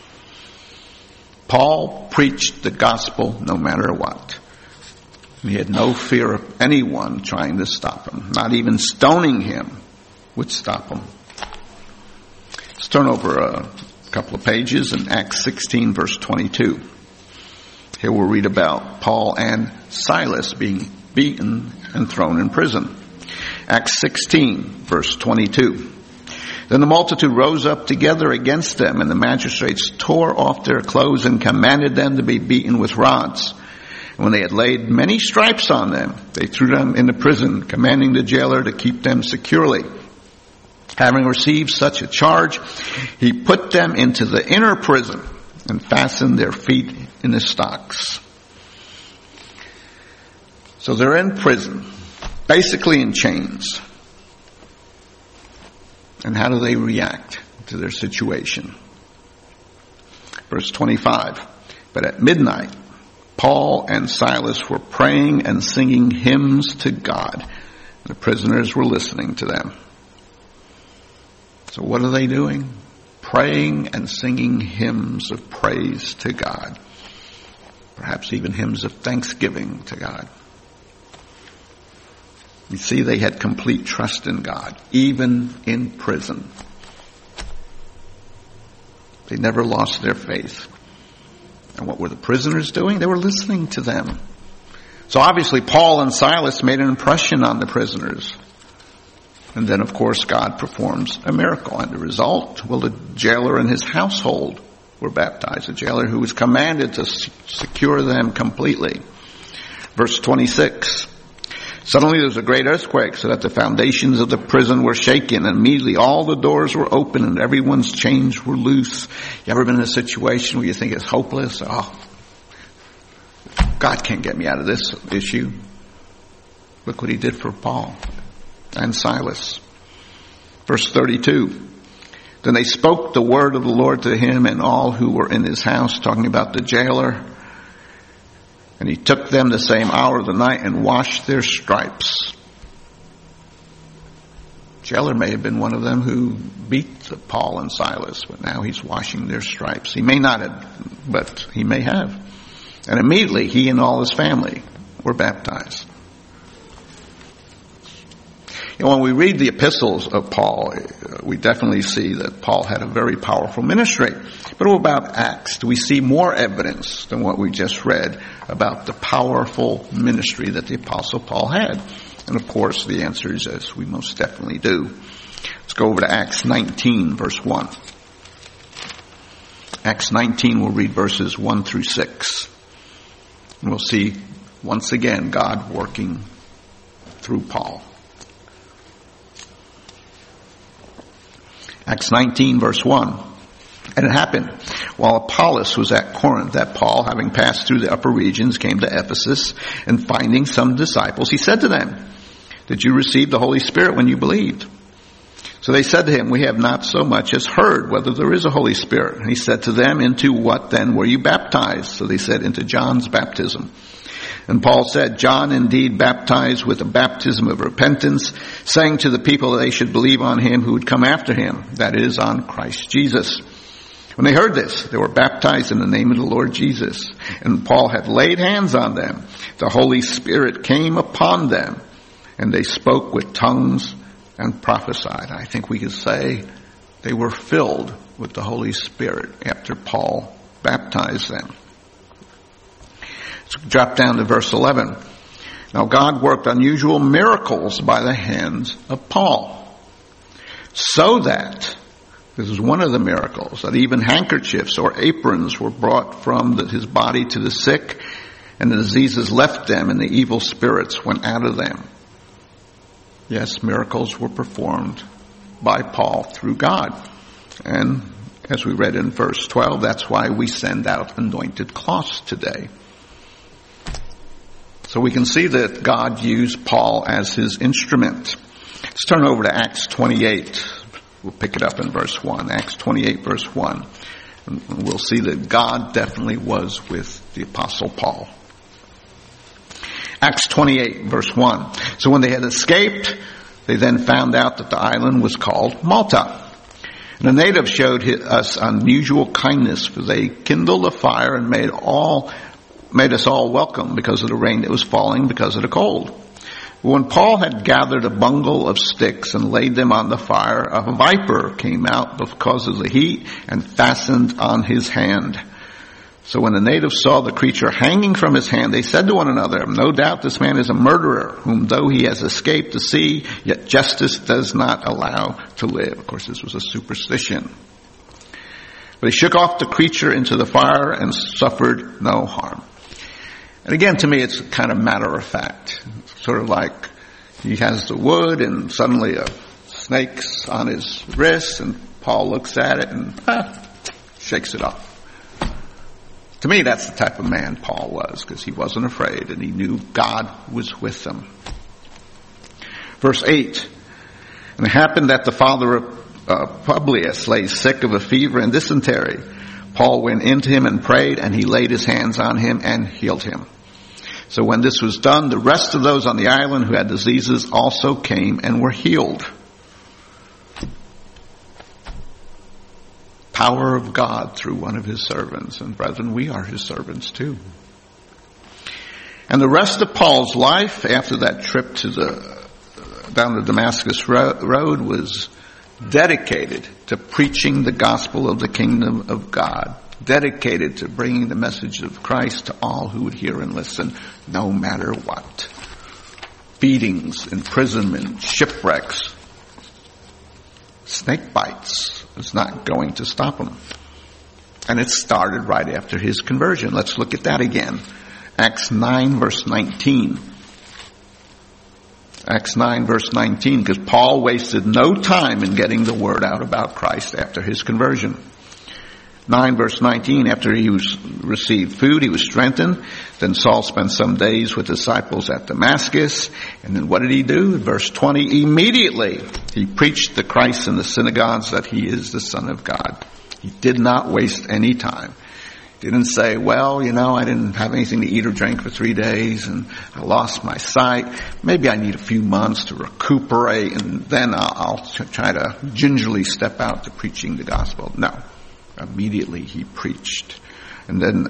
Paul preached the gospel no matter what. He had no fear of anyone trying to stop him. Not even stoning him would stop him. Let's turn over a couple of pages in Acts 16, verse 22. Here we'll read about Paul and Silas being beaten and thrown in prison. Acts 16, verse 22. Then the multitude rose up together against them, and the magistrates tore off their clothes and commanded them to be beaten with rods. And when they had laid many stripes on them, they threw them into prison, commanding the jailer to keep them securely. Having received such a charge, he put them into the inner prison and fastened their feet in the stocks. So they're in prison, basically in chains. And how do they react to their situation? Verse 25. But at midnight, Paul and Silas were praying and singing hymns to God. The prisoners were listening to them. So what are they doing? Praying and singing hymns of praise to God. Perhaps even hymns of thanksgiving to God. You see, they had complete trust in God, even in prison. They never lost their faith. And what were the prisoners doing? They were listening to them. So obviously Paul and Silas made an impression on the prisoners. And then, of course, God performs a miracle. And the result, well, the jailer and his household were baptized. The jailer who was commanded to secure them completely. Verse 26. Suddenly there was a great earthquake, so that the foundations of the prison were shaken. And immediately all the doors were open and everyone's chains were loose. You ever been in a situation where you think it's hopeless? Oh, God can't get me out of this issue. Look what he did for Paul and Silas. Verse 32. Then they spoke the word of the Lord to him and all who were in his house, talking about the jailer. And he took them the same hour of the night and washed their stripes. Jailer may have been one of them who beat Paul and Silas, but now he's washing their stripes. He may not have, but he may have. And immediately he and all his family were baptized. You know, when we read the epistles of Paul, we definitely see that Paul had a very powerful ministry. But what about Acts? Do we see more evidence than what we just read about the powerful ministry that the Apostle Paul had? And of course, the answer is yes, we most definitely do. Let's go over to Acts 19, verse 1. Acts 19, we'll read verses 1 through 6. And we'll see, once again, God working through Paul. Acts 19, verse 1. And it happened, while Apollos was at Corinth, that Paul, having passed through the upper regions, came to Ephesus, and finding some disciples, he said to them, did you receive the Holy Spirit when you believed? So they said to him, we have not so much as heard whether there is a Holy Spirit. And he said to them, into what then were you baptized? So they said, into John's baptism. And Paul said, John indeed baptized with a baptism of repentance, saying to the people that they should believe on him who would come after him, that is, on Christ Jesus. When they heard this, they were baptized in the name of the Lord Jesus. And Paul had laid hands on them. The Holy Spirit came upon them, and they spoke with tongues and prophesied. I think we could say they were filled with the Holy Spirit after Paul baptized them. Let's drop down to verse 11. Now God worked unusual miracles by the hands of Paul, so that, this is one of the miracles, that even handkerchiefs or aprons were brought from his body to the sick, and the diseases left them, and the evil spirits went out of them. Yes, miracles were performed by Paul through God. And as we read in verse 12, that's why we send out anointed cloths today. So we can see that God used Paul as his instrument. Let's turn over to Acts 28. We'll pick it up in verse 1. Acts 28, verse 1. And we'll see that God definitely was with the Apostle Paul. Acts 28, verse 1. So when they had escaped, they then found out that the island was called Malta. And the natives showed us unusual kindness, for they kindled a fire and made us all welcome because of the rain that was falling because of the cold. When Paul had gathered a bundle of sticks and laid them on the fire, a viper came out because of the heat and fastened on his hand. So when the natives saw the creature hanging from his hand, they said to one another, no doubt this man is a murderer, whom though he has escaped the sea, yet justice does not allow to live. Of course, this was a superstition. But he shook off the creature into the fire and suffered no harm. And again, to me, it's kind of matter of fact. It's sort of like he has the wood and suddenly a snake's on his wrist, and Paul looks at it and shakes it off. To me, that's the type of man Paul was, because he wasn't afraid and he knew God was with him. Verse 8. And it happened that the father of Publius lay sick of a fever and dysentery. Paul went into him and prayed, and he laid his hands on him and healed him. So when this was done, the rest of those on the island who had diseases also came and were healed. Power of God through one of his servants. And brethren, we are his servants too. And the rest of Paul's life after that trip down the Damascus road was dedicated to preaching the gospel of the kingdom of God. Dedicated to bringing the message of Christ to all who would hear and listen, no matter what. Beatings, imprisonment, shipwrecks, snake bites is not going to stop him. And it started right after his conversion. Let's look at that again. Acts 9, verse 19. Acts 9, verse 19, because Paul wasted no time in getting the word out about Christ after his conversion. 9, verse 19, after he received food, he was strengthened. Then Saul spent some days with disciples at Damascus. And then what did he do? Verse 20, immediately he preached the Christ in the synagogues that he is the Son of God. He did not waste any time. Didn't say, well, I didn't have anything to eat or drink for 3 days and I lost my sight. Maybe I need a few months to recuperate and then I'll try to gingerly step out to preaching the gospel. No. Immediately he preached. And then,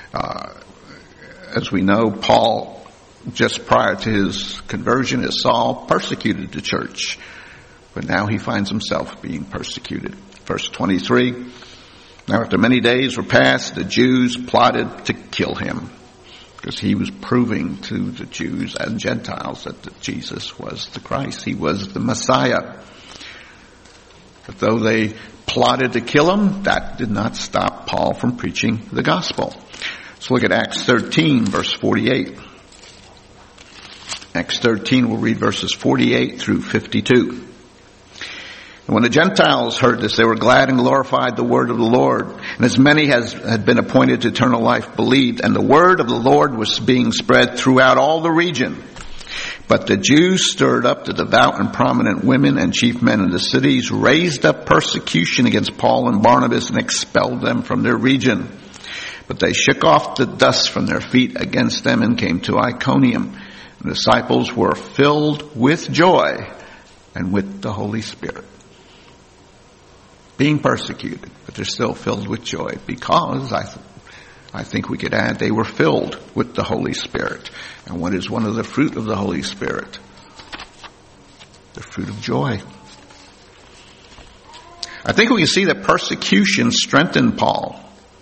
as we know, Paul, just prior to his conversion as Saul, persecuted the church. But now he finds himself being persecuted. Verse 23, now after many days were passed, the Jews plotted to kill him, because he was proving to the Jews and Gentiles that Jesus was the Christ. He was the Messiah. But though they plotted to kill him, that did not stop Paul from preaching the gospel. Let's look at Acts 13, verse 48. Acts 13, we'll read verses 48 through 52. And when the Gentiles heard this, they were glad and glorified the word of the Lord. And as many as had been appointed to eternal life believed. And the word of the Lord was being spread throughout all the region. But the Jews stirred up the devout and prominent women and chief men in the cities, raised up persecution against Paul and Barnabas, and expelled them from their region. But they shook off the dust from their feet against them and came to Iconium. And the disciples were filled with joy and with the Holy Spirit. Being persecuted, but they're still filled with joy because I think we could add they were filled with the Holy Spirit. And what is one of the fruit of the Holy Spirit? The fruit of joy. I think we can see that persecution strengthened Paul.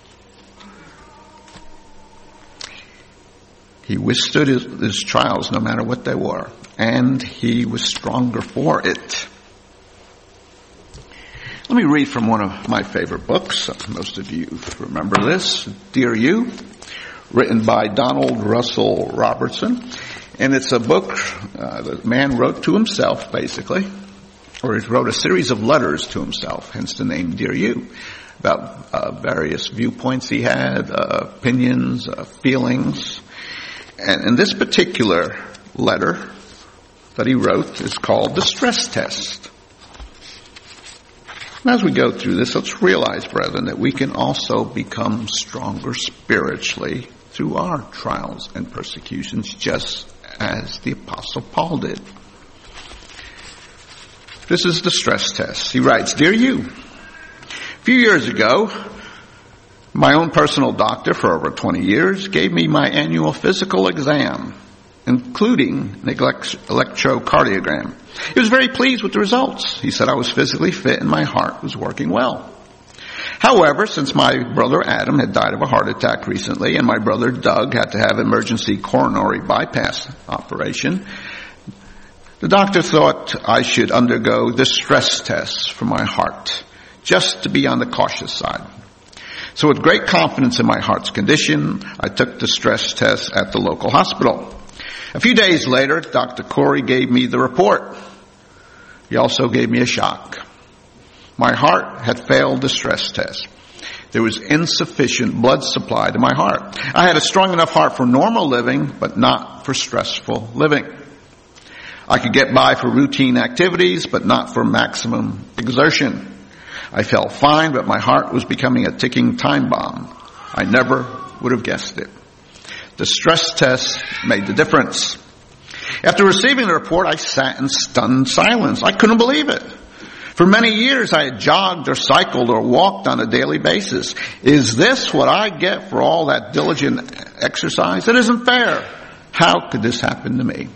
He withstood his trials no matter what they were, and he was stronger for it. Let me read from one of my favorite books. Most of you remember this, Dear You, written by Donald Russell Robertson. And it's a book the man wrote to himself, basically, or he wrote a series of letters to himself, hence the name Dear You, about various viewpoints he had, opinions, feelings. And this particular letter that he wrote is called The Stress Test. And as we go through this, let's realize, brethren, that we can also become stronger spiritually through our trials and persecutions, just as the Apostle Paul did. This is the stress test. He writes, Dear You, a few years ago, my own personal doctor for over 20 years gave me my annual physical exam, including an electrocardiogram. He was very pleased with the results. He said I was physically fit and my heart was working well. However, since my brother Adam had died of a heart attack recently and my brother Doug had to have emergency coronary bypass operation, the doctor thought I should undergo the stress test for my heart, just to be on the cautious side. So with great confidence in my heart's condition, I took the stress test at the local hospital. A few days later, Dr. Corey gave me the report. He also gave me a shock. My heart had failed the stress test. There was insufficient blood supply to my heart. I had a strong enough heart for normal living, but not for stressful living. I could get by for routine activities, but not for maximum exertion. I felt fine, but my heart was becoming a ticking time bomb. I never would have guessed it. The stress test made the difference. After receiving the report, I sat in stunned silence. I couldn't believe it. For many years, I had jogged or cycled or walked on a daily basis. Is this what I get for all that diligent exercise? It isn't fair. How could this happen to me?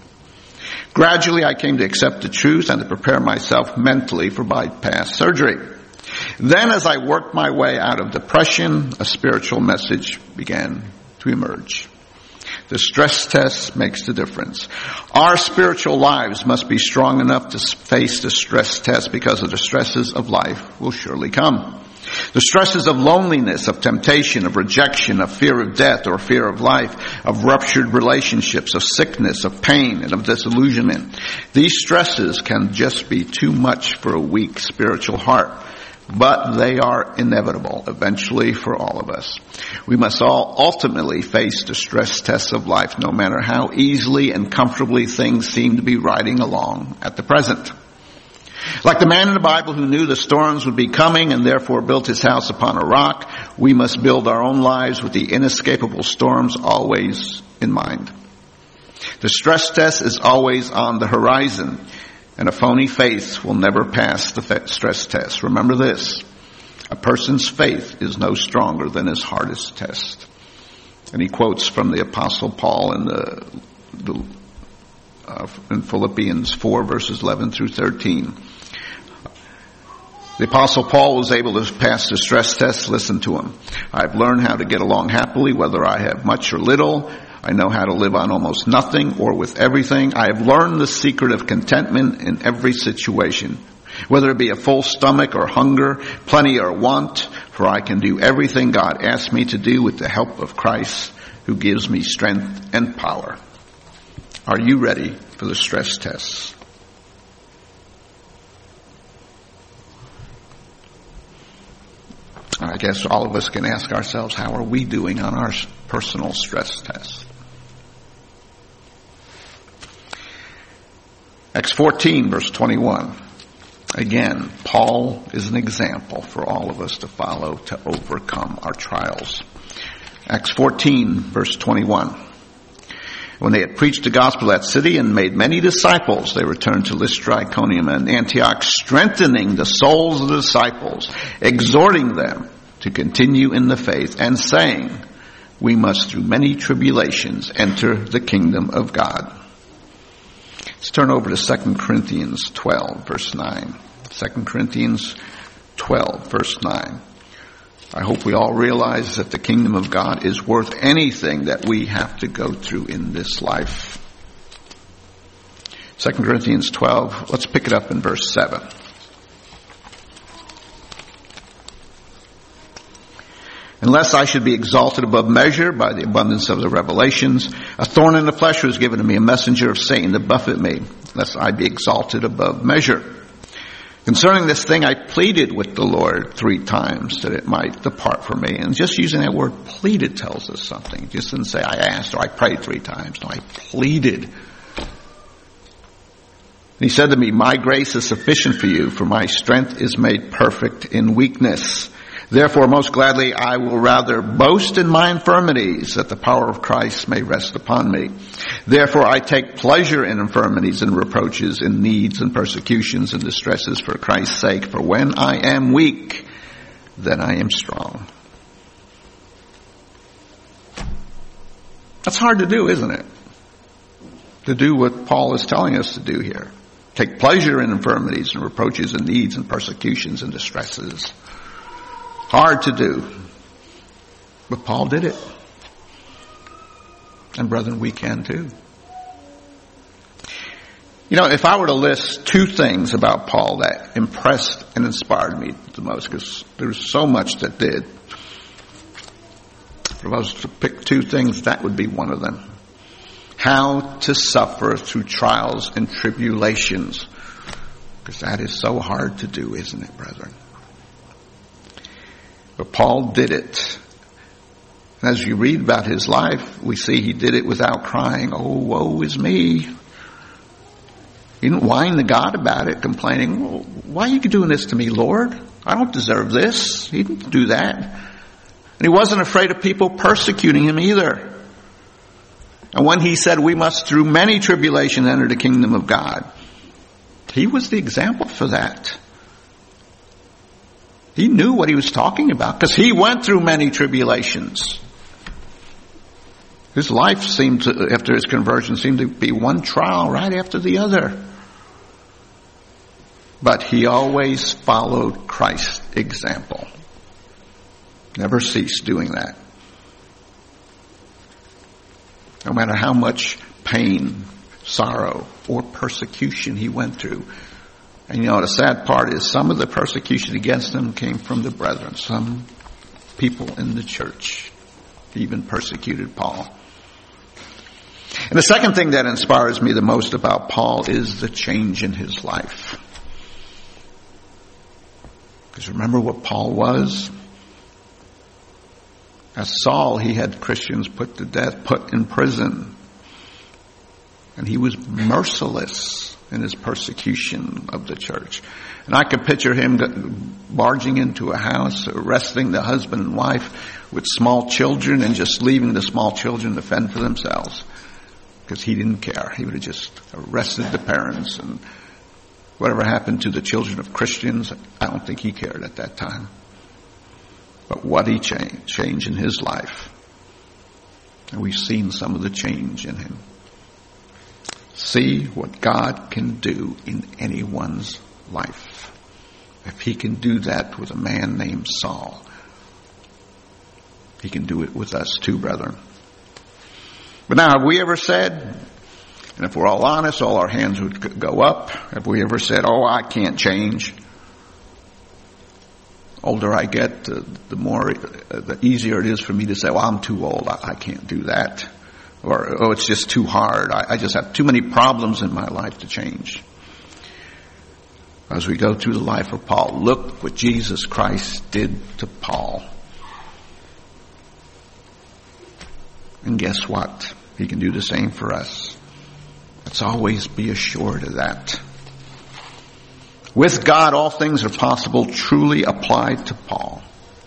Gradually, I came to accept the truth and to prepare myself mentally for bypass surgery. Then, as I worked my way out of depression, a spiritual message began to emerge. The stress test makes the difference. Our spiritual lives must be strong enough to face the stress test because of the stresses of life will surely come. The stresses of loneliness, of temptation, of rejection, of fear of death or fear of life, of ruptured relationships, of sickness, of pain, and of disillusionment. These stresses can just be too much for a weak spiritual heart, but they are inevitable eventually for all of us. We must all ultimately face the stress tests of life, no matter how easily and comfortably things seem to be riding along at the present. Like the man in the Bible who knew the storms would be coming and therefore built his house upon a rock, we must build our own lives with the inescapable storms always in mind. The stress test is always on the horizon, and a phony faith will never pass the stress test. Remember this, a person's faith is no stronger than his hardest test. And he quotes from the Apostle Paul in Philippians 4 verses 11 through 13. The Apostle Paul was able to pass the stress test. Listen to him. I've learned how to get along happily, whether I have much or little. I know how to live on almost nothing or with everything. I have learned the secret of contentment in every situation, whether it be a full stomach or hunger, plenty or want, for I can do everything God asks me to do with the help of Christ who gives me strength and power. Are you ready for the stress tests? I guess all of us can ask ourselves, how are we doing on our personal stress test? Acts 14, verse 21. Again, Paul is an example for all of us to follow to overcome our trials. Acts 14, verse 21. When they had preached the gospel of that city and made many disciples, they returned to Lystra, Iconium, and Antioch, strengthening the souls of the disciples, exhorting them to continue in the faith, and saying, we must through many tribulations enter the kingdom of God. Let's turn over to 2 Corinthians 12, verse 9. 2 Corinthians 12, verse 9. I hope we all realize that the kingdom of God is worth anything that we have to go through in this life. 2 Corinthians 12, let's pick it up in verse 7. Unless I should be exalted above measure by the abundance of the revelations, a thorn in the flesh was given to me, a messenger of Satan to buffet me, lest I be exalted above measure. Concerning this thing, I pleaded with the Lord 3 times that it might depart from me. And just using that word pleaded tells us something. It just didn't say I asked or I prayed 3 times. No, I pleaded. He said to me, my grace is sufficient for you, for my strength is made perfect in weakness. Therefore, most gladly, I will rather boast in my infirmities, that the power of Christ may rest upon me. Therefore, I take pleasure in infirmities and reproaches, in needs and persecutions and distresses for Christ's sake. For when I am weak, then I am strong. That's hard to do, isn't it? To do what Paul is telling us to do here. Take pleasure in infirmities and reproaches and needs and persecutions and distresses. Hard to do. But Paul did it. And brethren, we can too. You know, if I were to list 2 things about Paul that impressed and inspired me the most, because there's so much that did. If I was to pick 2 things, that would be one of them. How to suffer through trials and tribulations. Because that is so hard to do, isn't it, brethren? But Paul did it. And as you read about his life, we see he did it without crying, oh, woe is me. He didn't whine to God about it, complaining, well, why are you doing this to me, Lord? I don't deserve this. He didn't do that. And he wasn't afraid of people persecuting him either. And when he said, we must through many tribulations enter the kingdom of God, he was the example for that. He knew what he was talking about because he went through many tribulations. His life seemed to, after his conversion, seemed to be one trial right after the other. But he always followed Christ's example. Never ceased doing that. No matter how much pain, sorrow, or persecution he went through. And you know, the sad part is some of the persecution against him came from the brethren. Some people in the church even persecuted Paul. And the second thing that inspires me the most about Paul is the change in his life. Because remember what Paul was? As Saul, he had Christians put to death, put in prison. And he was merciless in his persecution of the church. And I could picture him barging into a house, arresting the husband and wife with small children and just leaving the small children to fend for themselves. Because he didn't care. He would have just arrested the parents, and whatever happened to the children of Christians, I don't think he cared at that time. But what he changed in his life. And we've seen some of the change in him. See what God can do in anyone's life. If he can do that with a man named Saul, he can do it with us too, brethren. But now, have we ever said, and if we're all honest, all our hands would go up, have we ever said, oh, I can't change? Older I get, the easier it is for me to say, well, I'm too old, I can't do that. Or, oh, it's just too hard. I just have too many problems in my life to change. As we go through the life of Paul, look what Jesus Christ did to Paul. And guess what? He can do the same for us. Let's always be assured of that. With God, all things are possible truly applied to Paul.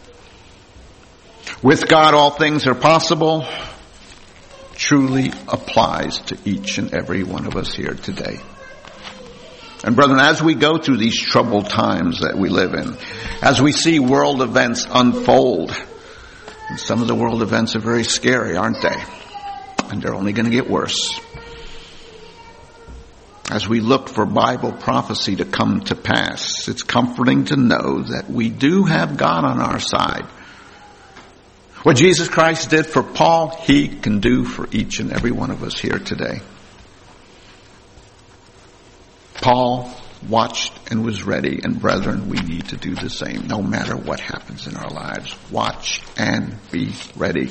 With God, all things are possible truly applies to each and every one of us here today. And brethren, as we go through these troubled times that we live in, as we see world events unfold, and some of the world events are very scary, aren't they? And they're only going to get worse. As we look for Bible prophecy to come to pass, it's comforting to know that we do have God on our side. What Jesus Christ did for Paul, He can do for each and every one of us here today. Paul watched and was ready, and brethren, we need to do the same no matter what happens in our lives. Watch and be ready.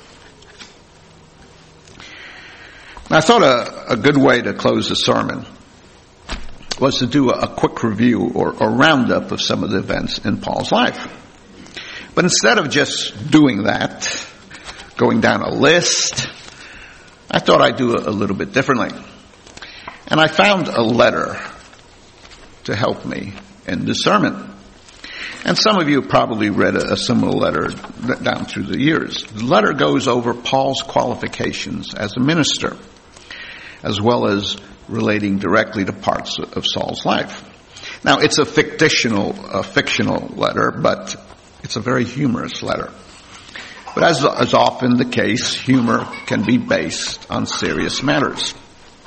I thought a good way to close the sermon was to do a quick review or roundup of some of the events in Paul's life. But instead of just doing that, going down a list, I thought I'd do it a little bit differently. And I found a letter to help me in this sermon. And some of you probably read a similar letter down through the years. The letter goes over Paul's qualifications as a minister, as well as relating directly to parts of Saul's life. Now, it's a fictional letter, but it's a very humorous letter. But as often the case, humor can be based on serious matters.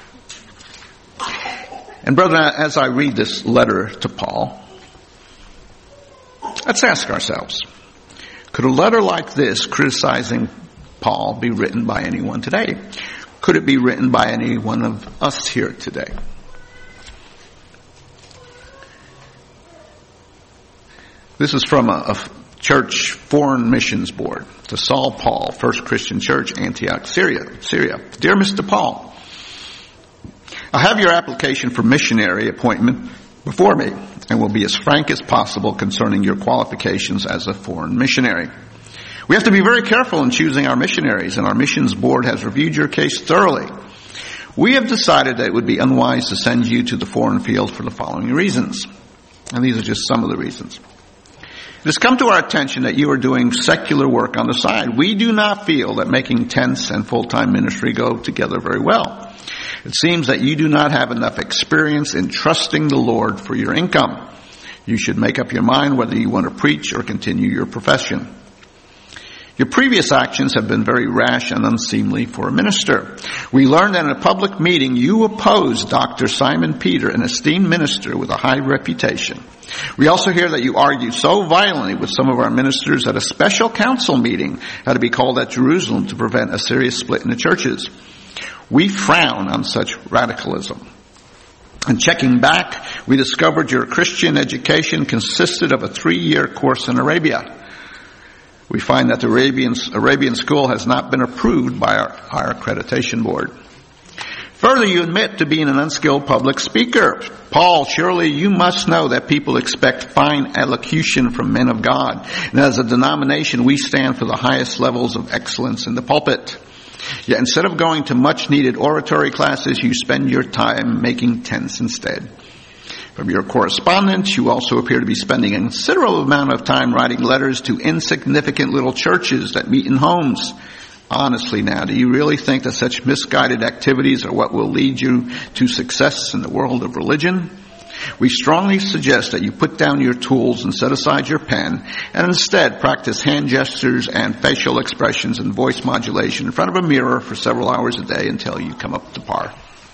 And brethren, as I read this letter to Paul, let's ask ourselves, could a letter like this criticizing Paul be written by anyone today? Could it be written by any one of us here today? This is from a church foreign missions board to Saul Paul, First Christian Church, Antioch, Syria. Dear Mr. Paul, I have your application for missionary appointment before me and will be as frank as possible concerning your qualifications as a foreign missionary. We have to be very careful in choosing our missionaries, and our missions board has reviewed your case thoroughly. We have decided that it would be unwise to send you to the foreign field for the following reasons. And these are just some of the reasons. It has come to our attention that you are doing secular work on the side. We do not feel that making tents and full-time ministry go together very well. It seems that you do not have enough experience in trusting the Lord for your income. You should make up your mind whether you want to preach or continue your profession. Your previous actions have been very rash and unseemly for a minister. We learned that in a public meeting you opposed Dr. Simon Peter, an esteemed minister with a high reputation. We also hear that you argued so violently with some of our ministers that a special council meeting had to be called at Jerusalem to prevent a serious split in the churches. We frown on such radicalism. And checking back, we discovered your Christian education consisted of a 3-year course in Arabia. We find that the Arabian school has not been approved by our accreditation board. Further, you admit to being an unskilled public speaker. Paul, surely you must know that people expect fine elocution from men of God. And as a denomination, we stand for the highest levels of excellence in the pulpit. Yet instead of going to much needed oratory classes, you spend your time making tents instead. From your correspondence, you also appear to be spending a considerable amount of time writing letters to insignificant little churches that meet in homes. Honestly now, do you really think that such misguided activities are what will lead you to success in the world of religion? We strongly suggest that you put down your tools and set aside your pen and instead practice hand gestures and facial expressions and voice modulation in front of a mirror for several hours a day until you come up to par.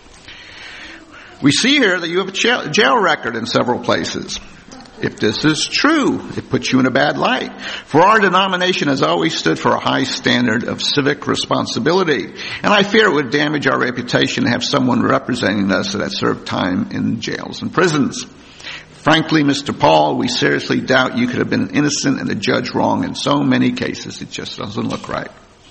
We see here that you have a jail record in several places. If this is true, it puts you in a bad light. For our denomination has always stood for a high standard of civic responsibility. And I fear it would damage our reputation to have someone representing us that served time in jails and prisons. Frankly, Mr. Paul, we seriously doubt you could have been innocent and the judge wrong in so many cases. It just doesn't look right.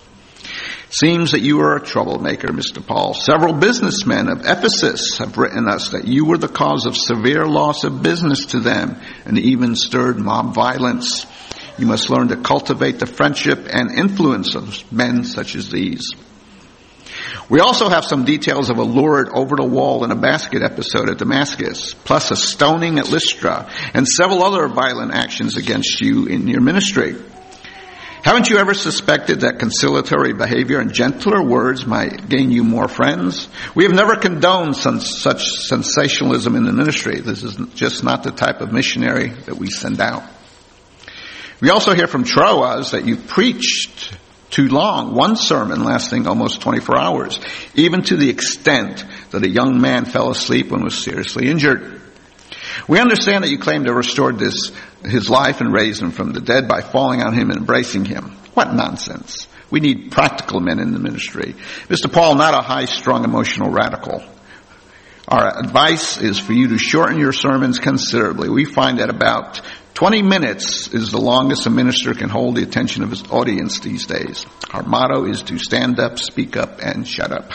Seems that you are a troublemaker, Mr. Paul. Several businessmen of Ephesus have written us that you were the cause of severe loss of business to them and even stirred mob violence. You must learn to cultivate the friendship and influence of men such as these. We also have some details of a lured over-the-wall-in-a-basket episode at Damascus, plus a stoning at Lystra, and several other violent actions against you in your ministry. Haven't you ever suspected that conciliatory behavior and gentler words might gain you more friends? We have never condoned such sensationalism in the ministry. This is just not the type of missionary that we send out. We also hear from Troas that you preached too long, one sermon lasting almost 24 hours, even to the extent that a young man fell asleep and was seriously injured. We understand that you claim to have restored his life and raised him from the dead by falling on him and embracing him. What nonsense. We need practical men in the ministry. Mr. Paul, not a high-strung emotional radical. Our advice is for you to shorten your sermons considerably. We find that about 20 minutes is the longest a minister can hold the attention of his audience these days. Our motto is to stand up, speak up, and shut up.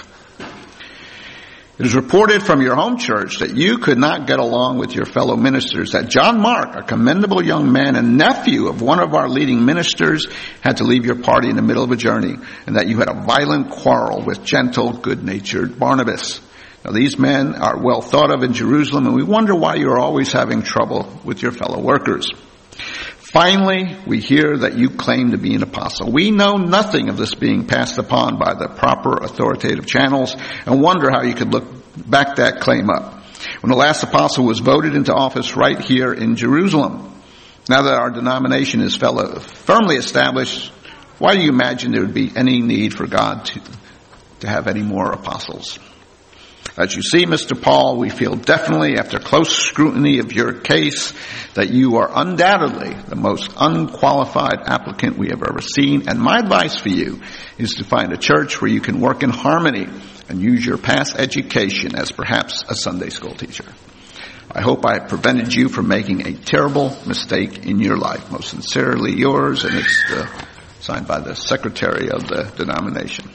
It is reported from your home church that you could not get along with your fellow ministers, that John Mark, a commendable young man and nephew of one of our leading ministers, had to leave your party in the middle of a journey, and that you had a violent quarrel with gentle, good-natured Barnabas. Now, these men are well thought of in Jerusalem, and we wonder why you're always having trouble with your fellow workers. Finally, we hear that you claim to be an apostle. We know nothing of this being passed upon by the proper authoritative channels and wonder how you could back that claim up when the last apostle was voted into office right here in Jerusalem. Now that our denomination is firmly established, why do you imagine there would be any need for God to have any more apostles? As you see, Mr. Paul, we feel definitely, after close scrutiny of your case, that you are undoubtedly the most unqualified applicant we have ever seen. And my advice for you is to find a church where you can work in harmony and use your past education as perhaps a Sunday school teacher. I hope I have prevented you from making a terrible mistake in your life. Most sincerely yours, and it's signed by the secretary of the denomination.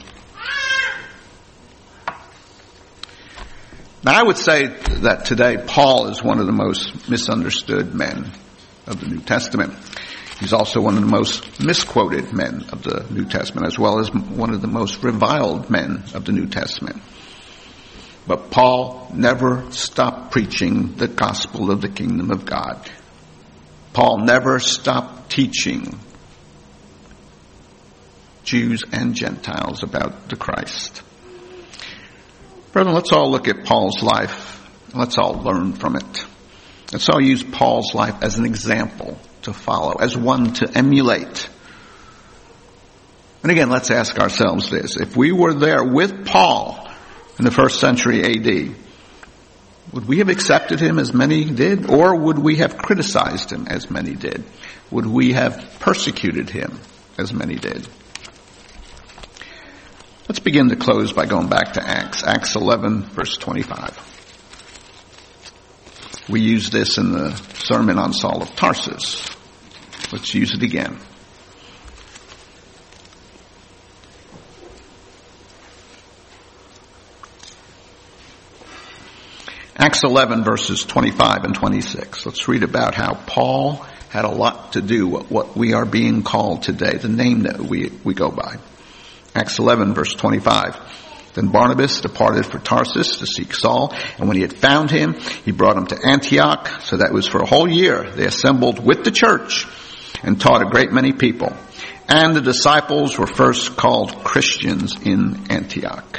Now, I would say that today Paul is one of the most misunderstood men of the New Testament. He's also one of the most misquoted men of the New Testament, as well as one of the most reviled men of the New Testament. But Paul never stopped preaching the gospel of the kingdom of God. Paul never stopped teaching Jews and Gentiles about the Christ. Brethren, let's all look at Paul's life, and let's all learn from it. Let's all use Paul's life as an example to follow, as one to emulate. And again, let's ask ourselves this. If we were there with Paul in the first century AD, would we have accepted him as many did, or would we have criticized him as many did? Would we have persecuted him as many did? Let's begin to close by going back to Acts 11, verse 25. We used this in the sermon on Saul of Tarsus. Let's use it again. Acts 11, verses 25 and 26. Let's read about how Paul had a lot to do with what we are being called today, the name that we go by. Acts 11, verse 25. Then Barnabas departed for Tarsus to seek Saul, and when he had found him, he brought him to Antioch. So that was for a whole year. They assembled with the church and taught a great many people. And the disciples were first called Christians in Antioch.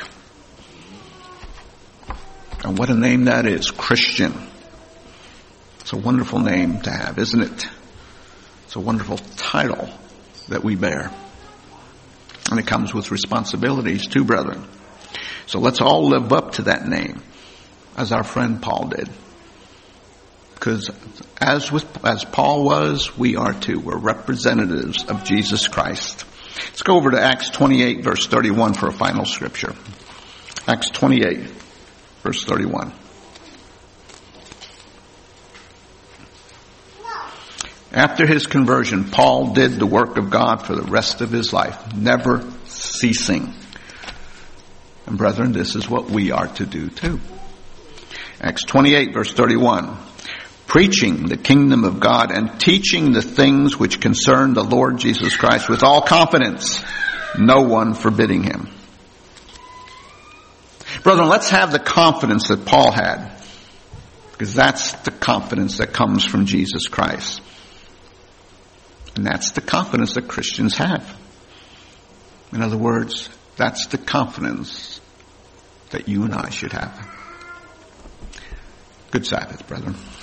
And what a name that is, Christian. It's a wonderful name to have, isn't it? It's a wonderful title that we bear. And it comes with responsibilities too, brethren. So let's all live up to that name, as our friend Paul did. Because as Paul was, we are too. We're representatives of Jesus Christ. Let's go over to Acts 28, verse 31 for a final scripture. Acts 28, verse 31. After his conversion, Paul did the work of God for the rest of his life, never ceasing. And brethren, this is what we are to do too. Acts 28, verse 31. Preaching the kingdom of God and teaching the things which concern the Lord Jesus Christ with all confidence, no one forbidding him. Brethren, let's have the confidence that Paul had, because that's the confidence that comes from Jesus Christ. And that's the confidence that Christians have. In other words, that's the confidence that you and I should have. Good Sabbath, brethren.